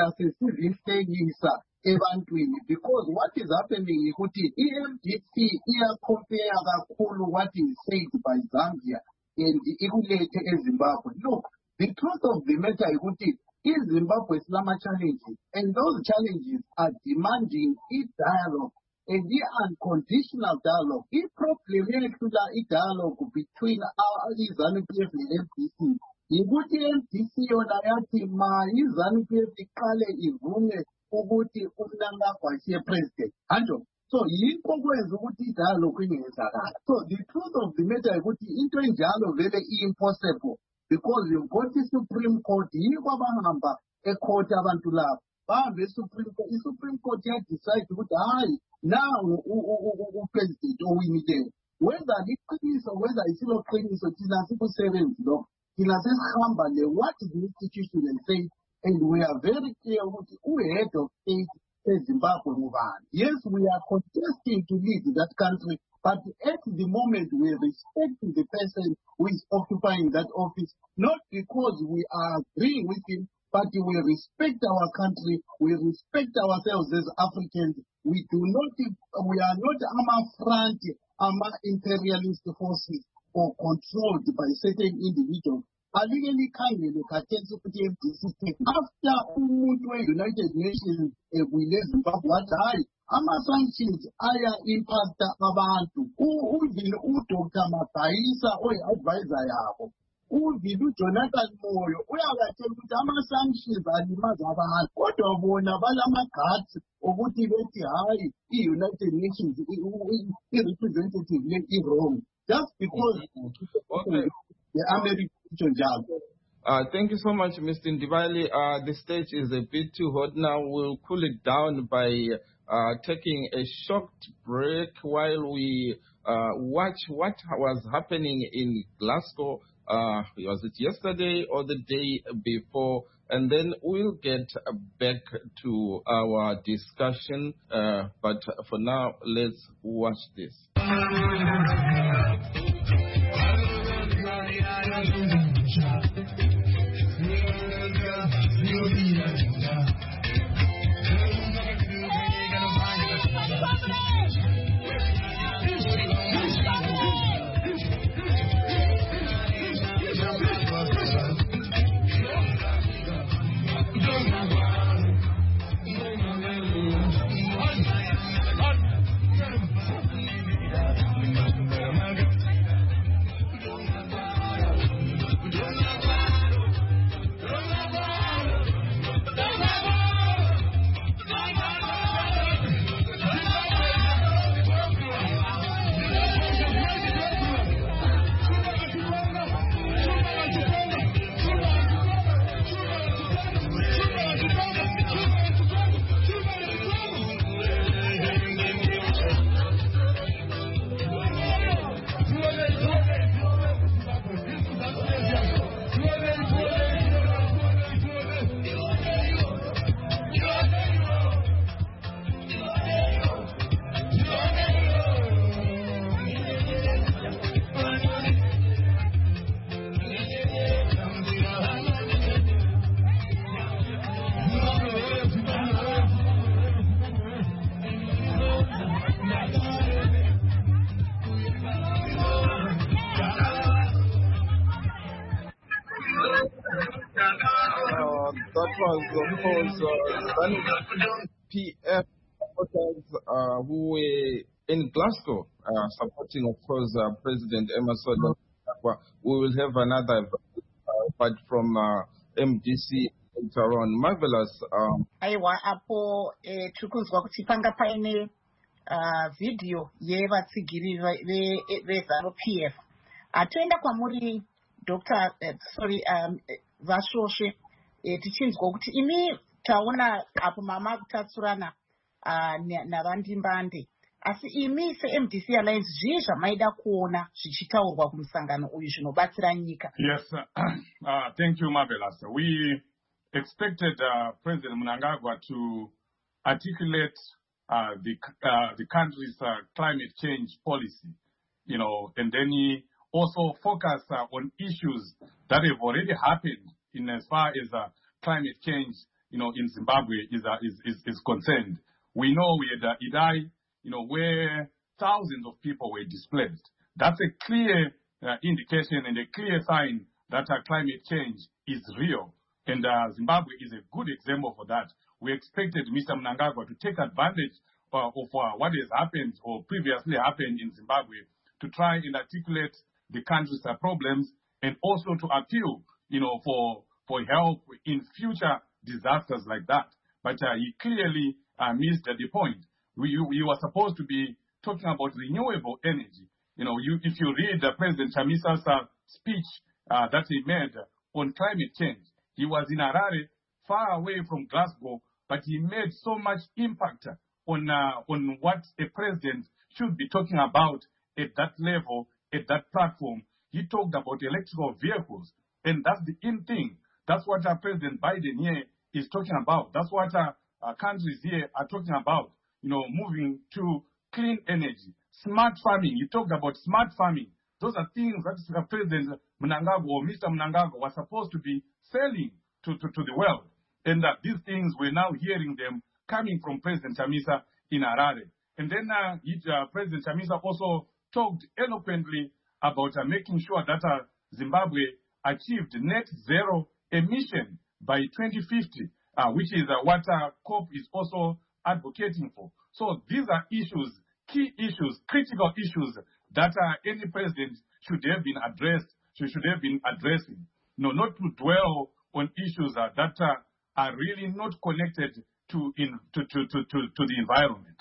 is ebantwini because what is happening ukuthi i-M D C iya-compare kakhulu what is said by Zambia and ikulethe eZimbabwe. Look, the truth of the matter ukuthi iZimbabwe silama-challenges and those challenges are demanding i-dialogue and i-unconditional dialogue. I-problem yehlula i-dialogue between i-ZANU-P F ne-M D C yikuthi i-M D C yona yathi ma i-ZANU-P F iqale ivume ukuthi umnangagwa siye president anjo. So yikho kwenza ukuthi i-dialogue ingenzakala. So the truth of the matter ukuthi into enjalo vele i-impossible because you've got i-Supreme Court yikho abahamba e-court abantu labo bahambe e-Supreme Court. I-Supreme Court yadecide ukuthi hayi nawo u-president owinileyo whether liqiniso whether isiloqiniso thina sikusebenzi lokho thina sesihamba le-what the institution and say. And we are very clear ukuthi u-head of state eZimbabwe ngubani. Yes, we are contesting to lead that country, but at the moment we respect the person who is occupying that office, not because we are agreeing with him, but we respect our country, we respect ourselves as Africans. We do not, we are not ama front, ama imperialist forces or controlled by certain individuals. Aligeli khangele khathesi ukuthi M D C after umuntu we-United Nations ebuyile eZimbabwe wathi hayi ama-sanctions aya-impacta abantu. Uvile uDr Magayisa oyi-advisor yabo, uvile uJonathan Moyo uyabatshela ukuthi ama-sanctions alimaza abantu kodwa bona balama-guts ukuthi bethi hayi i-United Nations i-representative le i-wrong just because okay. the American Uh, thank you so much, Mister Ndibali. Uh, the stage is a bit too hot now. We'll cool it down by uh, taking a short break while we uh, watch what was happening in Glasgow. Uh, was it yesterday or the day before? And then we'll get back to our discussion. Uh, but for now, let's watch this. that was, of course, uh, P F supporters uh, who were in Glasgow uh, supporting, of course, uh, President Emmerson. We will have another uh, but from uh, M D C later on. Marvelous. Um, aiwa apo eh, tikuzwa kuti panga paine uh, video yevatsigiri vezanu P F. Atoenda kwamuri Doctor uh, sorry um, Vashoshe eh, tichinzwa kuti imi taona apo mama kutatsurana uh, navandimbande asi imi se-M D C Alliance zvii zvamaida kuona zvichitaurwa kumusangano uyu zvinobatsira nyika? Yes, uh, uh, thank you, Marvelous. We expected uh, President Mnangagwa to articulate uh, the uh, the country's uh, climate change policy, you know, and then he also focus uh, on issues that have already happened in as far as uh, climate change, you know, in Zimbabwe is uh, is, is is concerned. We know we had uh, Idai, you know, where thousands of people were displaced. That's a clear uh, indication and a clear sign that uh, climate change is real. And uh, Zimbabwe is a good example for that. We expected Mister Mnangagwa to take advantage uh, of uh, what has happened or previously happened in Zimbabwe to try and articulate the country's uh, problems and also to appeal, you know, for, for help in future disasters like that. But uh, he clearly uh, missed uh, the point. We, we were supposed to be talking about renewable energy. You know, you, if you read uh, President Chamisa's uh, speech uh, that he made on climate change, he was in Harare, far away from Glasgow, but he made so much impact on uh, on what a president should be talking about at that level, at that platform. He talked about electrical vehicles, and that's the in thing. That's what uh, President Biden here is talking about. That's what uh, uh, countries here are talking about. You know, moving to clean energy, smart farming. You talked about smart farming. Those are things that President Mnangagwa or Mister Mnangagwa was supposed to be selling to, to, to the world. And that uh, these things, we're now hearing them coming from President Chamisa in Harare. And then uh, it, uh, President Chamisa also talked eloquently about uh, making sure that uh, Zimbabwe achieved net zero emission by twenty fifty, uh, which is uh, what uh, COP is also advocating for. So these are issues, key issues, critical issues that uh, any president should have been addressed, should, should have been addressing. No, not to dwell on issues uh, that uh, are really not connected to, in, to, to, to, to, to the environment.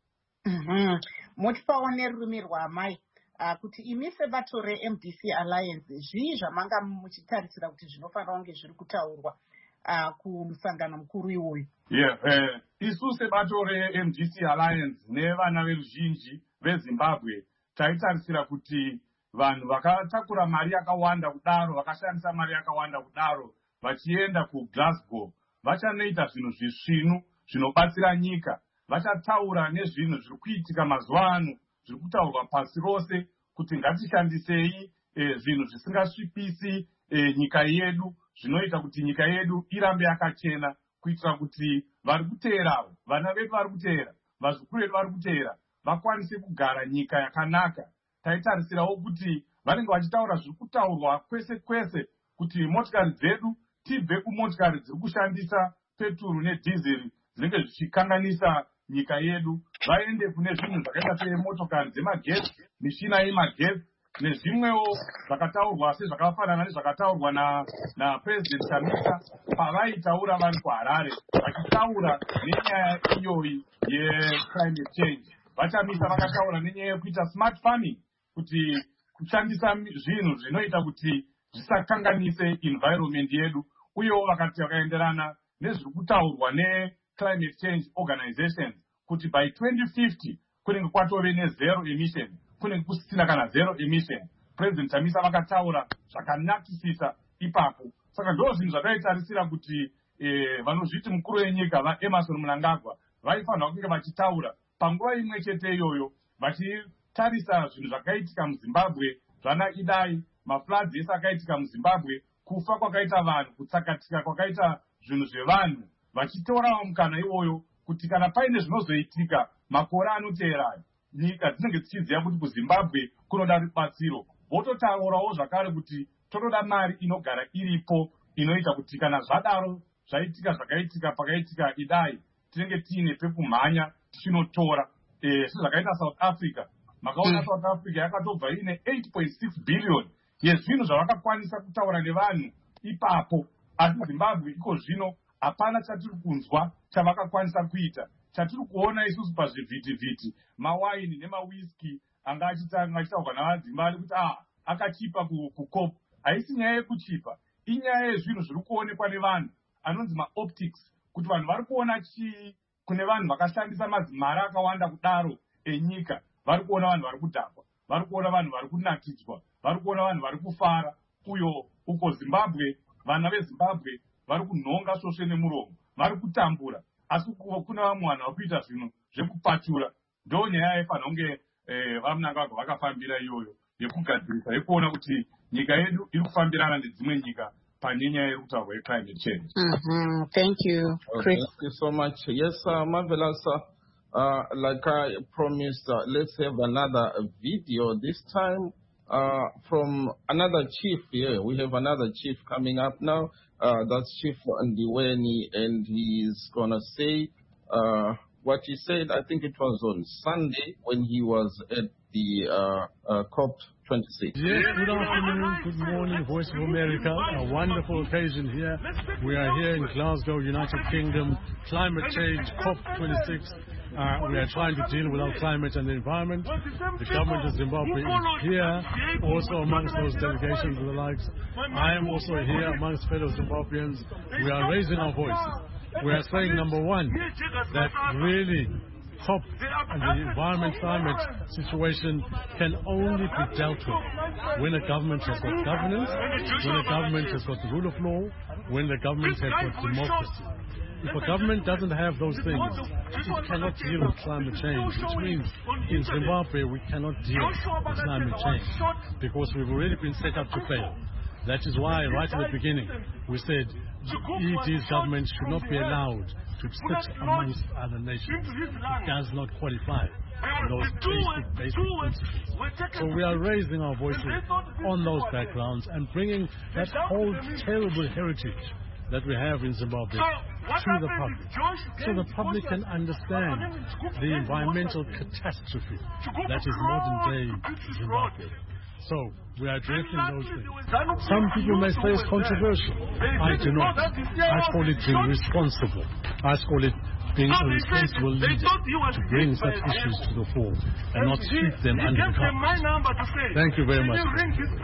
Motipaone rurimi rwamai kuti imi sebato re-M D C Alliance zvii zvamanga muchitarisira kuti zvinofanira kunge zviri kutaurwa kumusangano mukuru iwoyu? Yeah, uh, isu sebato re-M D C Alliance nevana veruzhinji veZimbabwe taitarisira kuti vanhu vakatakura mari yakawanda kudaro, vakashandisa mari yakawanda kudaro, vachienda kuGlasgow, vachanoita zvinhu zvisvinu zvinobatsira nyika. Vachataura nezvinhu zviri kuitika mazuva ano, zviri kutaurwa pasi rose, kuti ngatishandisei eh, zvinhu zvisingasvipisi eh, nyika yedu, zvinoita kuti nyika yedu irambe yakachena, kuitira kuti vari kuteera, vana vedu vari kuteera, vazukuru vedu vari kuteera, vakwanise kugara nyika yakanaka. Taitarisirawo kuti vanenge vachitaura zviri kutaurwa kwese kwese, kuti motikari dzedu tibve kumotikari dziri kushandisa peturu nedhizeri dzinenge zvichikanganisa nyika yedu, vaende kune zvinhu zvakaita semotokari dzemagetsi, mishina yemagetsi nezvimwewo zvakataurwa sezvakafanana nezvakataurwa na naPresident Chamisa pavaitaura vari kuHarare, vachitaura nenyaya iyoyi yeclimate change. Vachamisa vakataura nenyaya yekuita smart farming, kuti kushandisa zvinhu zvinoita kuti zvisakanganise environment yedu, uyewo vakati vakaenderana nezviri kutaurwa neClimate Change Organization kuti by twenty fifty kunenge kwatove nezero emission, kunenge kusisina kana zero emission. President Chamisa vakataura zvakanakisisa ipapo. Saka ndo zvinhu zvataitarisira kuti eh, vanozviti mukuru wenyika vaEmmerson Mnangagwa vaifanira kunge vachitaura panguva imwe chete iyoyo, vachitarisa zvinhu zvakaitika muZimbabwe, zvana Idai, mafloods ese akaitika muZimbabwe, kufa kwakaita vanhu, kutsakatika kwakaita zvinhu zvevanhu, vachitorawo mukana iwoyo kuti kana paine zvinozoitika makore anoteerayo, nyika dzinenge dzichiziva kuti kuZimbabwe kunoda rubatsiro, vototaurawo zvakare kuti totoda mari inogara iripo inoita kuti kana zvadaro zvaitika zvakaitika pakaitika idai tinenge tiine pekumhanya tichinotora sezvakaita South Africa. Makaona South Africa yakatobva ine eight point six billion yezvinhu zvavakakwanisa kutaura nevanhu ipapo, asi Zimbabwe iko zvino hapana chatiri kunzwa chavakakwanisa kuita. Chatiri kuona isusu pazvivhitivhiti mawaini nemawiski anga achitaurwa navaZimbabwe kuti ah akachipa kuCOP. Haisi nyaya yekuchipa, inyaya yezvinhu zviri kuonekwa nevanhu anonzi maoptics, kuti vanhu vari kuona chii kune vanhu vakashandisa mari akawanda kudaro enyika. Vari kuona vanhu vari kudhakwa, vari kuona vanhu vari kunakidzwa, vari kuona vanhu vari kufara. Uyo uko Zimbabwe, vana veZimbabwe vari kunhonga svosve nemuromo, vari kutambura, asi kuna vamwe vanhu vari kuita zvinhu zvekupatura. Ndo nyaya yefanhonge vaMnangagwa vakafambira iyoyo yekugadzirisa, yekuona kuti nyika yedu iri kufambirana nedzimwe nyika pane nyaya yekutaurwa yeclimate change. Mm-hmm. Thank you, Chris. Thank you so much. Yes, uh, marvelous. Uh, uh, like I promised, uh, let's have another video. This time uh, from another chief here. We have another chief coming up now. Uh, that's Chief Ndiweni, and he's gonna say uh, what he said. I think it was on Sunday when he was at the uh, uh, COP twenty-six. Yes, good afternoon, good morning, Voice of America. A wonderful occasion here. We are here in Glasgow, United Kingdom, climate change, COP twenty-six. Uh, we are trying to deal with our climate and the environment. The government of Zimbabwe is here, also amongst those delegations and the likes. I am also here amongst fellow Zimbabweans. We are raising our voice. We are saying, number one, that really COP and the environment climate situation can only be dealt with when a government has got governance, when a government has got the rule of law, when the government has got democracy. If a government doesn't have those things, it cannot deal with climate change, which means in Zimbabwe we cannot deal with climate change because we've already been set up to fail. That is why right at the beginning we said E D's government should not be allowed to sit amongst other nations. It does not qualify for those basic, basic principles. So we are raising our voices on those backgrounds and bringing that whole terrible heritage that we have in Zimbabwe to the public, so the public can understand the environmental catastrophe that is modern-day Zimbabwe. So we are addressing those things. Some people may say it's controversial. I do not. I call it being responsible. I call it being a responsible leader to bring such issues to the fore and not sweep them under the carpet. Thank you very much. Thank you.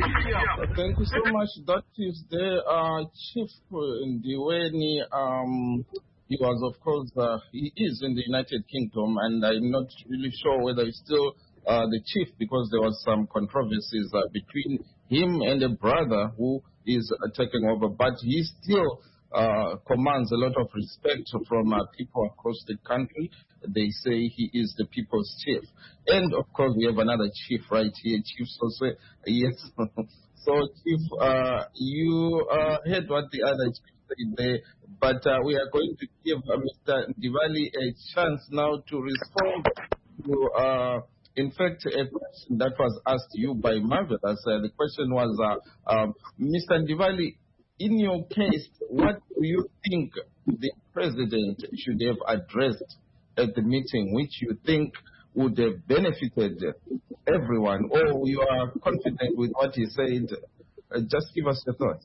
Thank you so much. That is the uh, Chief Ndiweni. Um, he was, of course, uh, he is in the United Kingdom, and I'm not really sure whether he's still uh, the chief because there was some controversies uh, between him and a brother who is uh, taking over, but he still Uh, commands a lot of respect from uh, people across the country. They say he is the people's chief. And, of course, we have another chief right here, Chief Sose. Yes. So, Chief, uh, you uh, heard what the other chief said there, but uh, we are going to give uh, Mister Ndivali a chance now to respond to, uh, in fact, a question that was asked you by Marvelous. Uh, the question was, uh, um, Mister Ndivali, in your case, what do you think the president should have addressed at the meeting, which you think would have benefited everyone, or you are confident with what he said? Uh, just give us your thoughts.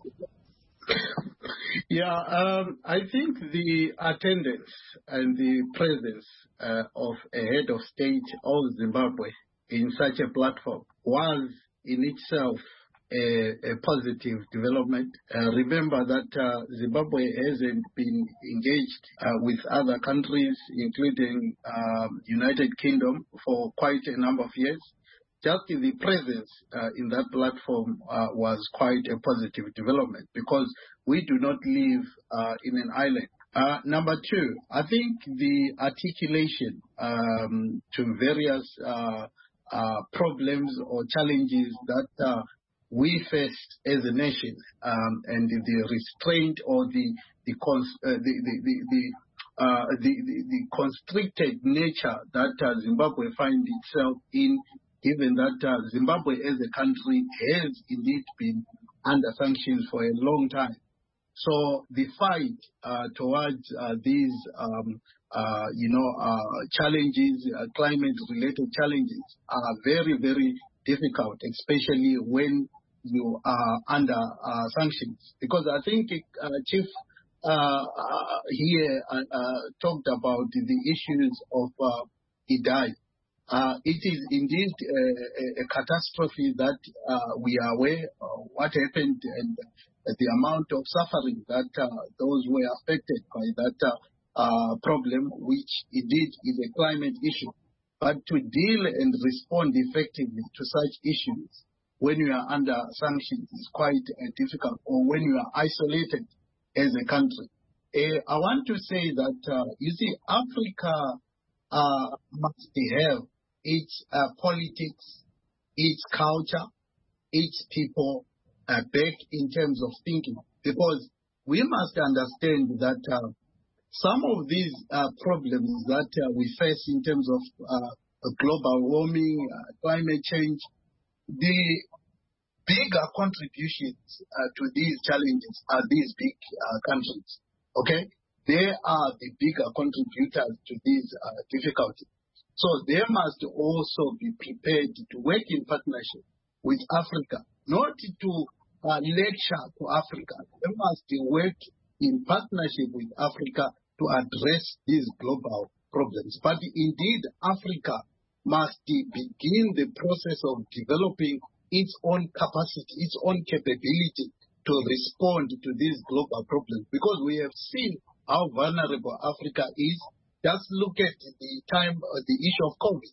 Yeah, um, I think the attendance and the presence uh, of a head of state of Zimbabwe in such a platform was in itself A, a positive development. Uh, remember that uh, Zimbabwe hasn't been engaged uh, with other countries, including um, United Kingdom, for quite a number of years. Just the presence uh, in that platform uh, was quite a positive development because we do not live uh, in an island. Uh, number two, I think the articulation um, to various uh, uh, problems or challenges that uh, we faced as a nation, um, and the restraint or the the cons- uh, the the the the, uh, the the the constricted nature that uh, Zimbabwe finds itself in, given that uh, Zimbabwe as a country has indeed been under sanctions for a long time. So the fight uh, towards uh, these, um, uh, you know, uh, challenges, uh, climate-related challenges, are very, very difficult, especially when you are under uh, sanctions. Because I think uh, Chief uh, uh, here uh, uh, talked about the issues of uh, Idai. Uh, it is indeed a, a, a catastrophe that uh, we are aware of what happened and the amount of suffering that uh, those were affected by that uh, uh, problem, which indeed is a climate issue. But to deal and respond effectively to such issues when you are under sanctions is quite uh, difficult, or when you are isolated as a country. Uh, I want to say that, uh, you see, Africa uh, must have its uh, politics, its culture, its people uh, back in terms of thinking. Because we must understand that uh, some of these uh, problems that uh, we face in terms of uh, global warming, uh, climate change, the bigger contributions uh, to these challenges are these big uh, countries. Okay? They are the bigger contributors to these uh, difficulties. So they must also be prepared to work in partnership with Africa, not to uh, lecture to Africa. They must work in partnership with Africa to address these global problems. But indeed, Africa must begin the process of developing its own capacity, its own capability to respond to these global problems. Because we have seen how vulnerable Africa is. Just look at the time, uh, the issue of COVID.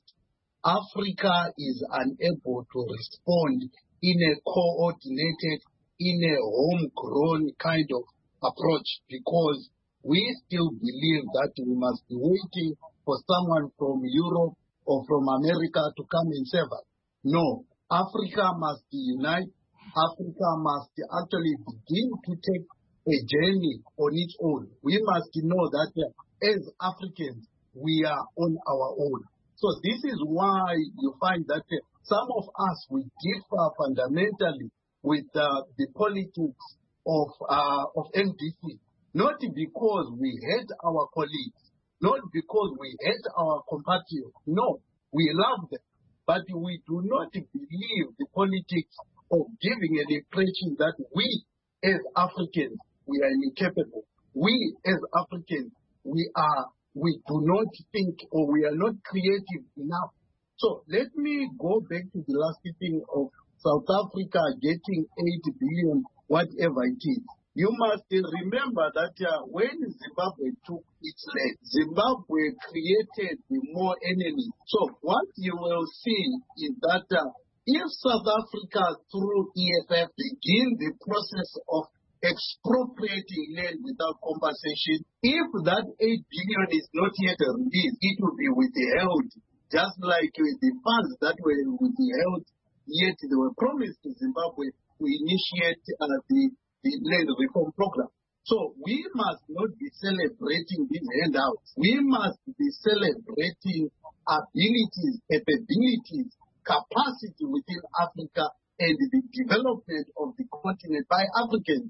Africa is unable to respond in a coordinated, in a homegrown kind of approach, because we still believe that we must be waiting for someone from Europe or from America to come and save us. No, Africa must unite. Africa must actually begin to take a journey on its own. We must know that uh, as Africans, we are on our own. So this is why you find that uh, some of us, we differ fundamentally with uh, the politics of, uh, of M D C. Not because we hate our colleagues, not because we hate our compatriots. No, we love them. But we do not believe the politics of giving an impression that we as Africans, we are incapable. We as Africans, we are, we do not think, or we are not creative enough. So let me go back to the last thing of South Africa getting eight billion, whatever it is. You must remember that uh, when Zimbabwe took its leg, Zimbabwe created more enemies. So what you will see is that uh, if South Africa through E F F begin the process of expropriating land without compensation, if that eight billion is not yet released, it will be withheld, just like uh, the funds that were withheld, yet they were promised to Zimbabwe to initiate uh, the, the land reform program. So we must not be celebrating these handouts. We must be celebrating abilities, capabilities, capacity within Africa and the development of the continent by Africans.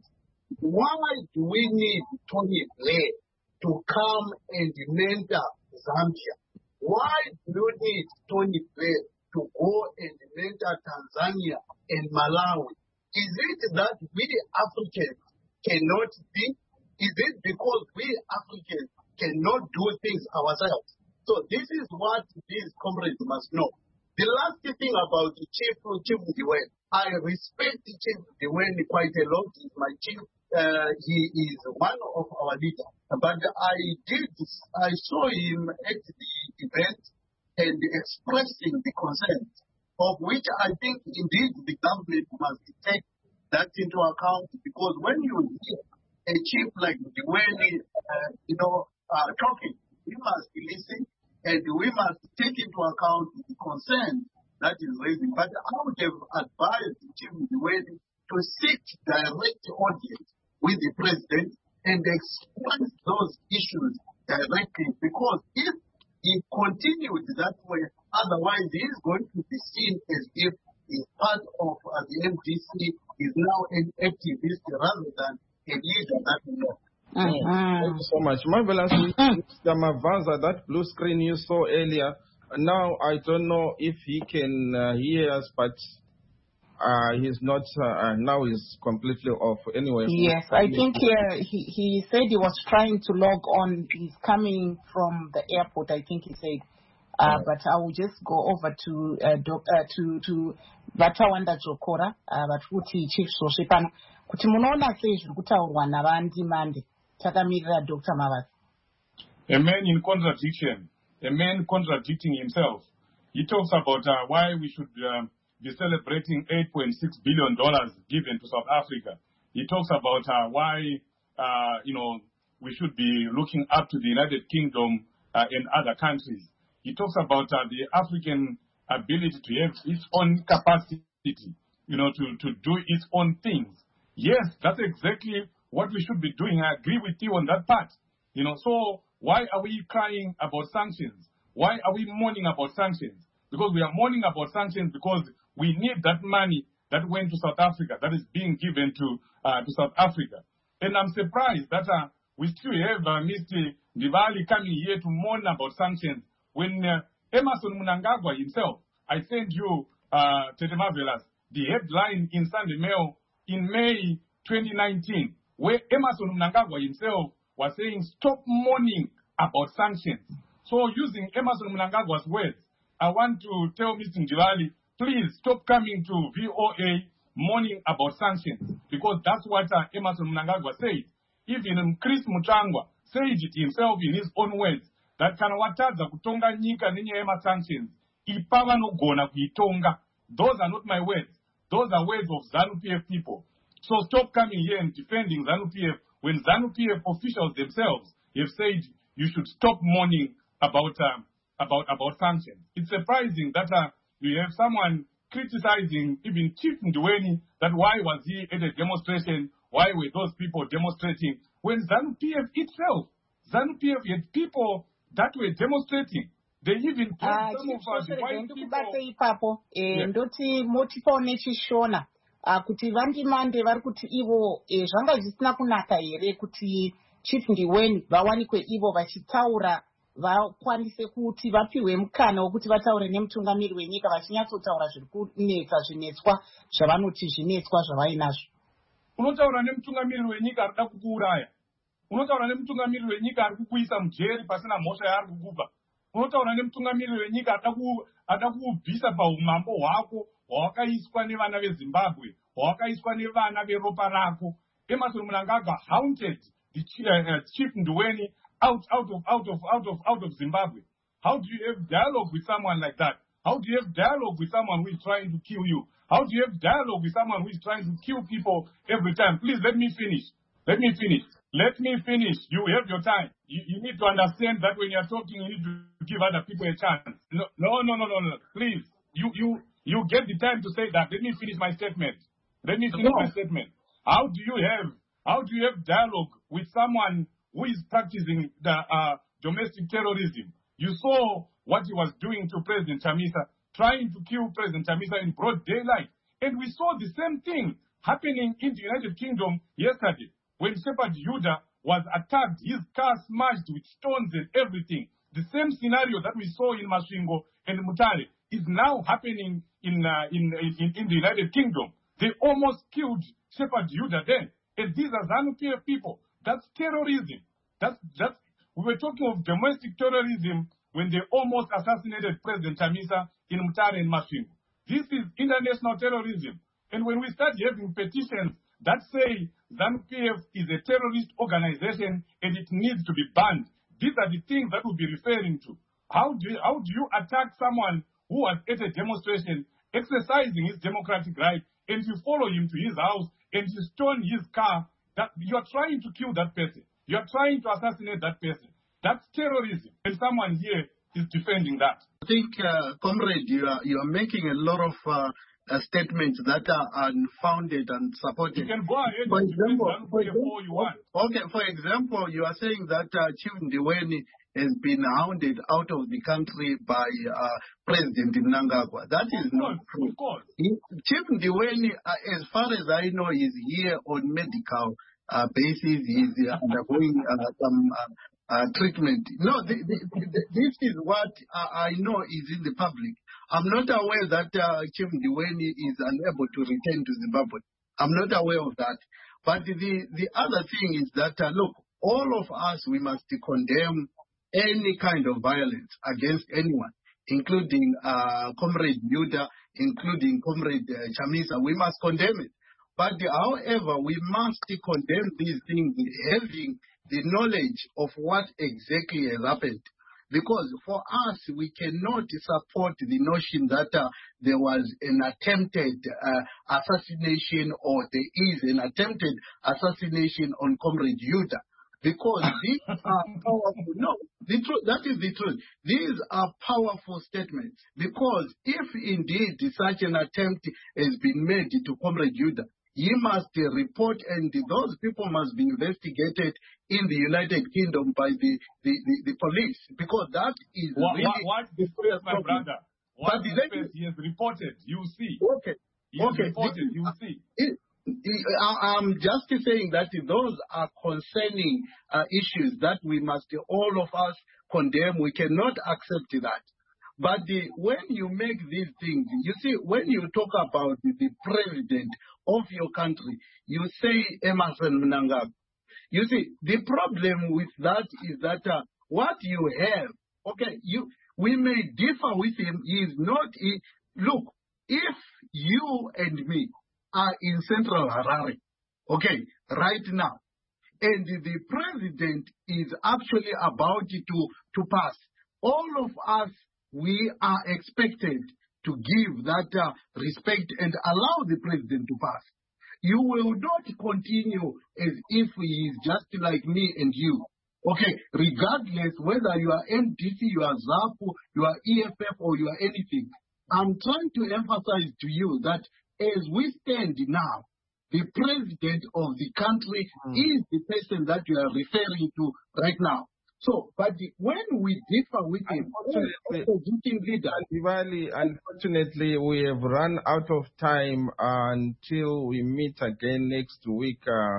Why do we need Tony Blair to come and mentor Zambia? Why do we need Tony Blair to go and mentor Tanzania and Malawi? Is it that we Africans cannot think? Is it because we Africans cannot do things ourselves? So this is what these comrades must know. The last thing about the Chief Chief Ndiweni, I respect Chief Ndiweni quite a lot. He's my chief. Uh, he is one of our leaders. But I did, I saw him at the event and expressing the concerns, of which I think indeed the government must take that into account, because when you hear a chief like Ndiweni, uh, you know, uh, talking, we must listen and we must take into account the concern that is raising. But I would have advised Chief Ndiweni to seek direct audience with the president and express those issues directly, because if he continued that way, otherwise he is going to be seen as if he's part of uh, the M D C, is now an activist rather than a leader that we know. Mm-hmm. Thank you so much. Marvelous. Mister Mavaza, that blue screen you saw earlier, now I don't know if he can uh, hear us, but uh, he's not, uh, now he's completely off. Anyway. Yes, I think uh, he, he said he was trying to log on. He's coming from the airport, I think he said. Uh, right. But I will just go over to uh, doc, uh, to to Vatawanda Jokora, uh, Vatuti Chief Soshipano. Kuti munoona sei zviri kutaurwa navandimande. Takamirira Doctor Mavaza. A man in contradiction, a man contradicting himself. He talks about uh, why we should uh, be celebrating eight point six billion dollars given to South Africa. He talks about uh, why, uh, you know, we should be looking up to the United Kingdom uh, and other countries. He talks about uh, the African ability to have its own capacity, you know, to, to do its own things. Yes, that's exactly what we should be doing. I agree with you on that part. You know, so why are we crying about sanctions? Why are we mourning about sanctions? Because we are mourning about sanctions because we need that money that went to South Africa, that is being given to uh, to South Africa. And I'm surprised that uh, we still have uh, Mister Ndibali coming here to mourn about sanctions when uh, Emmerson Mnangagwa himself, I sent you, uh, Tete Marvelous, the headline in Sunday Mail in May twenty nineteen, where Emmerson Mnangagwa himself was saying, stop mourning about sanctions. So using Emmerson Mnangagwa's words, I want to tell Mister Ndibali, please stop coming to V O A mourning about sanctions, because that's what uh, Emmerson Mnangagwa said. Even Chris Muchangwa said it himself in his own words, that kana watadza kutonga nyika nenyaya yemasanctions, ipava nogona kuitonga. Those are not my words. Those are words of ZANU-P F people. So stop coming here and defending ZANU-P F when ZANU-P F officials themselves have said you should stop mourning about um, about about sanctions. It's surprising that uh, you have someone criticizing even Chief Ndweni, that why was he at a demonstration, why were those people demonstrating, when ZANU-P F itself, ZANU-P F had people that were demonstrating. They even told uh, some of us the white people. Eh, ndoti motipo nechishona uh, kuti vandimande vari kuti ivo eh, zvanga zvisina kunaka here kuti Chief Ndweni vawanikwe ivo vachitaura vakwanise kuti vapiwe mukana wekuti vataure nemutungamiri wenyika vachinyatsotaura zviri kunetsa zvinetswa zvavanoti zvinetswa zvavainazvo. Unotaura nemutungamiri wenyika ari kuda kukuuraya. Unotaura nemutungamiri wenyika ari kukuisa mujeri pasina mhosva yaari kukupa. Unotaura nemutungamiri wenyika ada kuubvisa paumambo hwako hwawakaiswa nevana veZimbabwe, hwawakaiswa nevana veropa rako. Emmerson Mnangagwa haunted the uh, Chief Ndweni out, out of out of out of out of Zimbabwe. How do you have dialogue with someone like that? How do you have dialogue with someone who is trying to kill you? How do you have dialogue with someone who is trying to kill people every time? Please let me finish. Let me finish. Let me finish. You have your time. You, you need to understand that when you're talking, you need to give other people a chance. No, no, no, no, no, no. Please. You, you, you get the time to say that. Let me finish my statement. Let me finish my statement. How do you have, how do you have dialogue with someone who is practicing the uh, domestic terrorism? You saw what he was doing to President Chamisa, trying to kill President Chamisa in broad daylight. And we saw the same thing happening in the United Kingdom yesterday. When Shepherd Yuda was attacked, his car smashed with stones and everything. The same scenario that we saw in Masvingo and Mutare is now happening in, uh, in, in, in the United Kingdom. They almost killed Shepherd Yuda then. And these are ZANU-P F people. That's terrorism. That's, that's, we were talking of domestic terrorism when they almost assassinated President Chamisa in Mutare and Masvingo. This is international terrorism. And when we start having petitions that say ZANU-P F is a terrorist organization and it needs to be banned, these are the things that we'll be referring to. How do you, how do you attack someone who was at a demonstration exercising his democratic right, and you follow him to his house and you stone his car? That you are trying to kill that person. You are trying to assassinate that person. That's terrorism. And someone here is defending that. I think, uh, comrade, you are you are making a lot of uh, uh, statements that are unfounded and supported. You can go ahead for and example, defend for example, you want. Okay, for example, you are saying that uh, Chief Ndweni has been hounded out of the country by uh, President Mnangagwa. That is not true. He, Chief Ndweni, uh, as far as I know, is here on medical uh, basis. He's uh, undergoing uh, some uh, uh, treatment. No, the, the, the, this is what I, I know is in the public. I'm not aware that uh, Chief Ndiweni is unable to return to Zimbabwe. I'm not aware of that. But the, the other thing is that, uh, look, all of us, we must condemn any kind of violence against anyone, including uh, Comrade Yuda, including Comrade uh, Chamisa. We must condemn it. But however, we must condemn these things having the knowledge of what exactly has happened. Because for us, we cannot support the notion that uh, there was an attempted uh, assassination or there is an attempted assassination on Comrade Yuda. Because these are powerful. No, the truth, that is the truth. These are powerful statements. Because if indeed such an attempt has been made to Comrade Yuda, he must uh, report, and those people must be investigated in the United Kingdom by the, the, the, the police, because that is what, really... What, what the space, my brother? What the space he has reported, you see. Okay. He has okay. reported, This, you see. It, I, I'm just saying that those are concerning uh, issues that we must, all of us, condemn. We cannot accept that. But the, when you make these things, you see, when you talk about the, the president of your country, you say Emmerson Mnangagwa. You see, the problem with that is that uh, what you have, okay, you we may differ with him. He is not, he, look, if you and me are in central Harare, okay, right now, and the president is actually about to, to pass, all of us, we are expected to give that uh, respect and allow the president to pass. You will not continue as if he is just like me and you. Okay, regardless whether you are N D C, you are ZAPU, you are E F F, or you are anything. I'm trying to emphasize to you that as we stand now, the president of the country mm. is the person that you are referring to right now. So, but the, when we differ with him, unfortunately, Diwali, unfortunately, we have run out of time uh, until we meet again next week. Uh,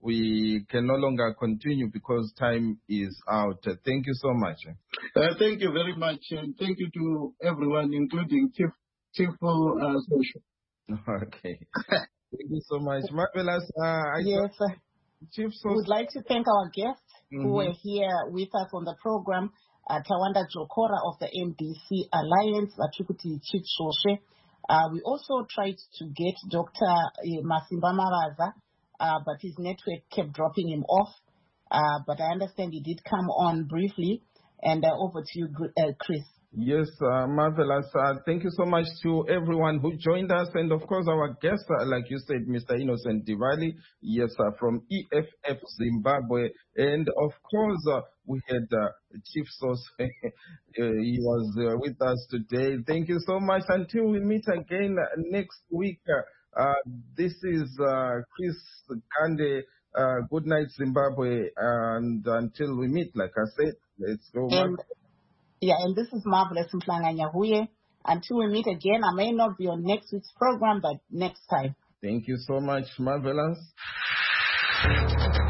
we can no longer continue because time is out. Uh, thank you so much. Uh, thank you very much, and thank you to everyone, including Chief Chief uh, Social. Okay. Thank you so much, Marvelous. Uh, yes, sir. Chief We would like to thank our guests mm-hmm. who were here with us on the program, uh, Tawanda Jokora of the M D C Alliance, Atukuti Chitsoshe. Uh, we also tried to get Doctor Masimba Maraza, uh, but his network kept dropping him off. Uh, but I understand he did come on briefly. And uh, over to you, uh, Chris. Yes, uh, marvelous. Uh, thank you so much to everyone who joined us. And of course, our guest, uh, like you said, Mister Innocent Diwali, yes, uh, from E F F Zimbabwe. And of course, uh, we had uh, Chief Source. uh, he was uh, with us today. Thank you so much. Until we meet again uh, next week, uh, uh, this is uh, Chris Kande. Uh, good night, Zimbabwe. And until we meet, like I said, let's go. And yeah, and this is Marvelous Mhlanga Nyahuye. Until we meet again, I may not be on next week's program, but next time. Thank you so much, Marvelous.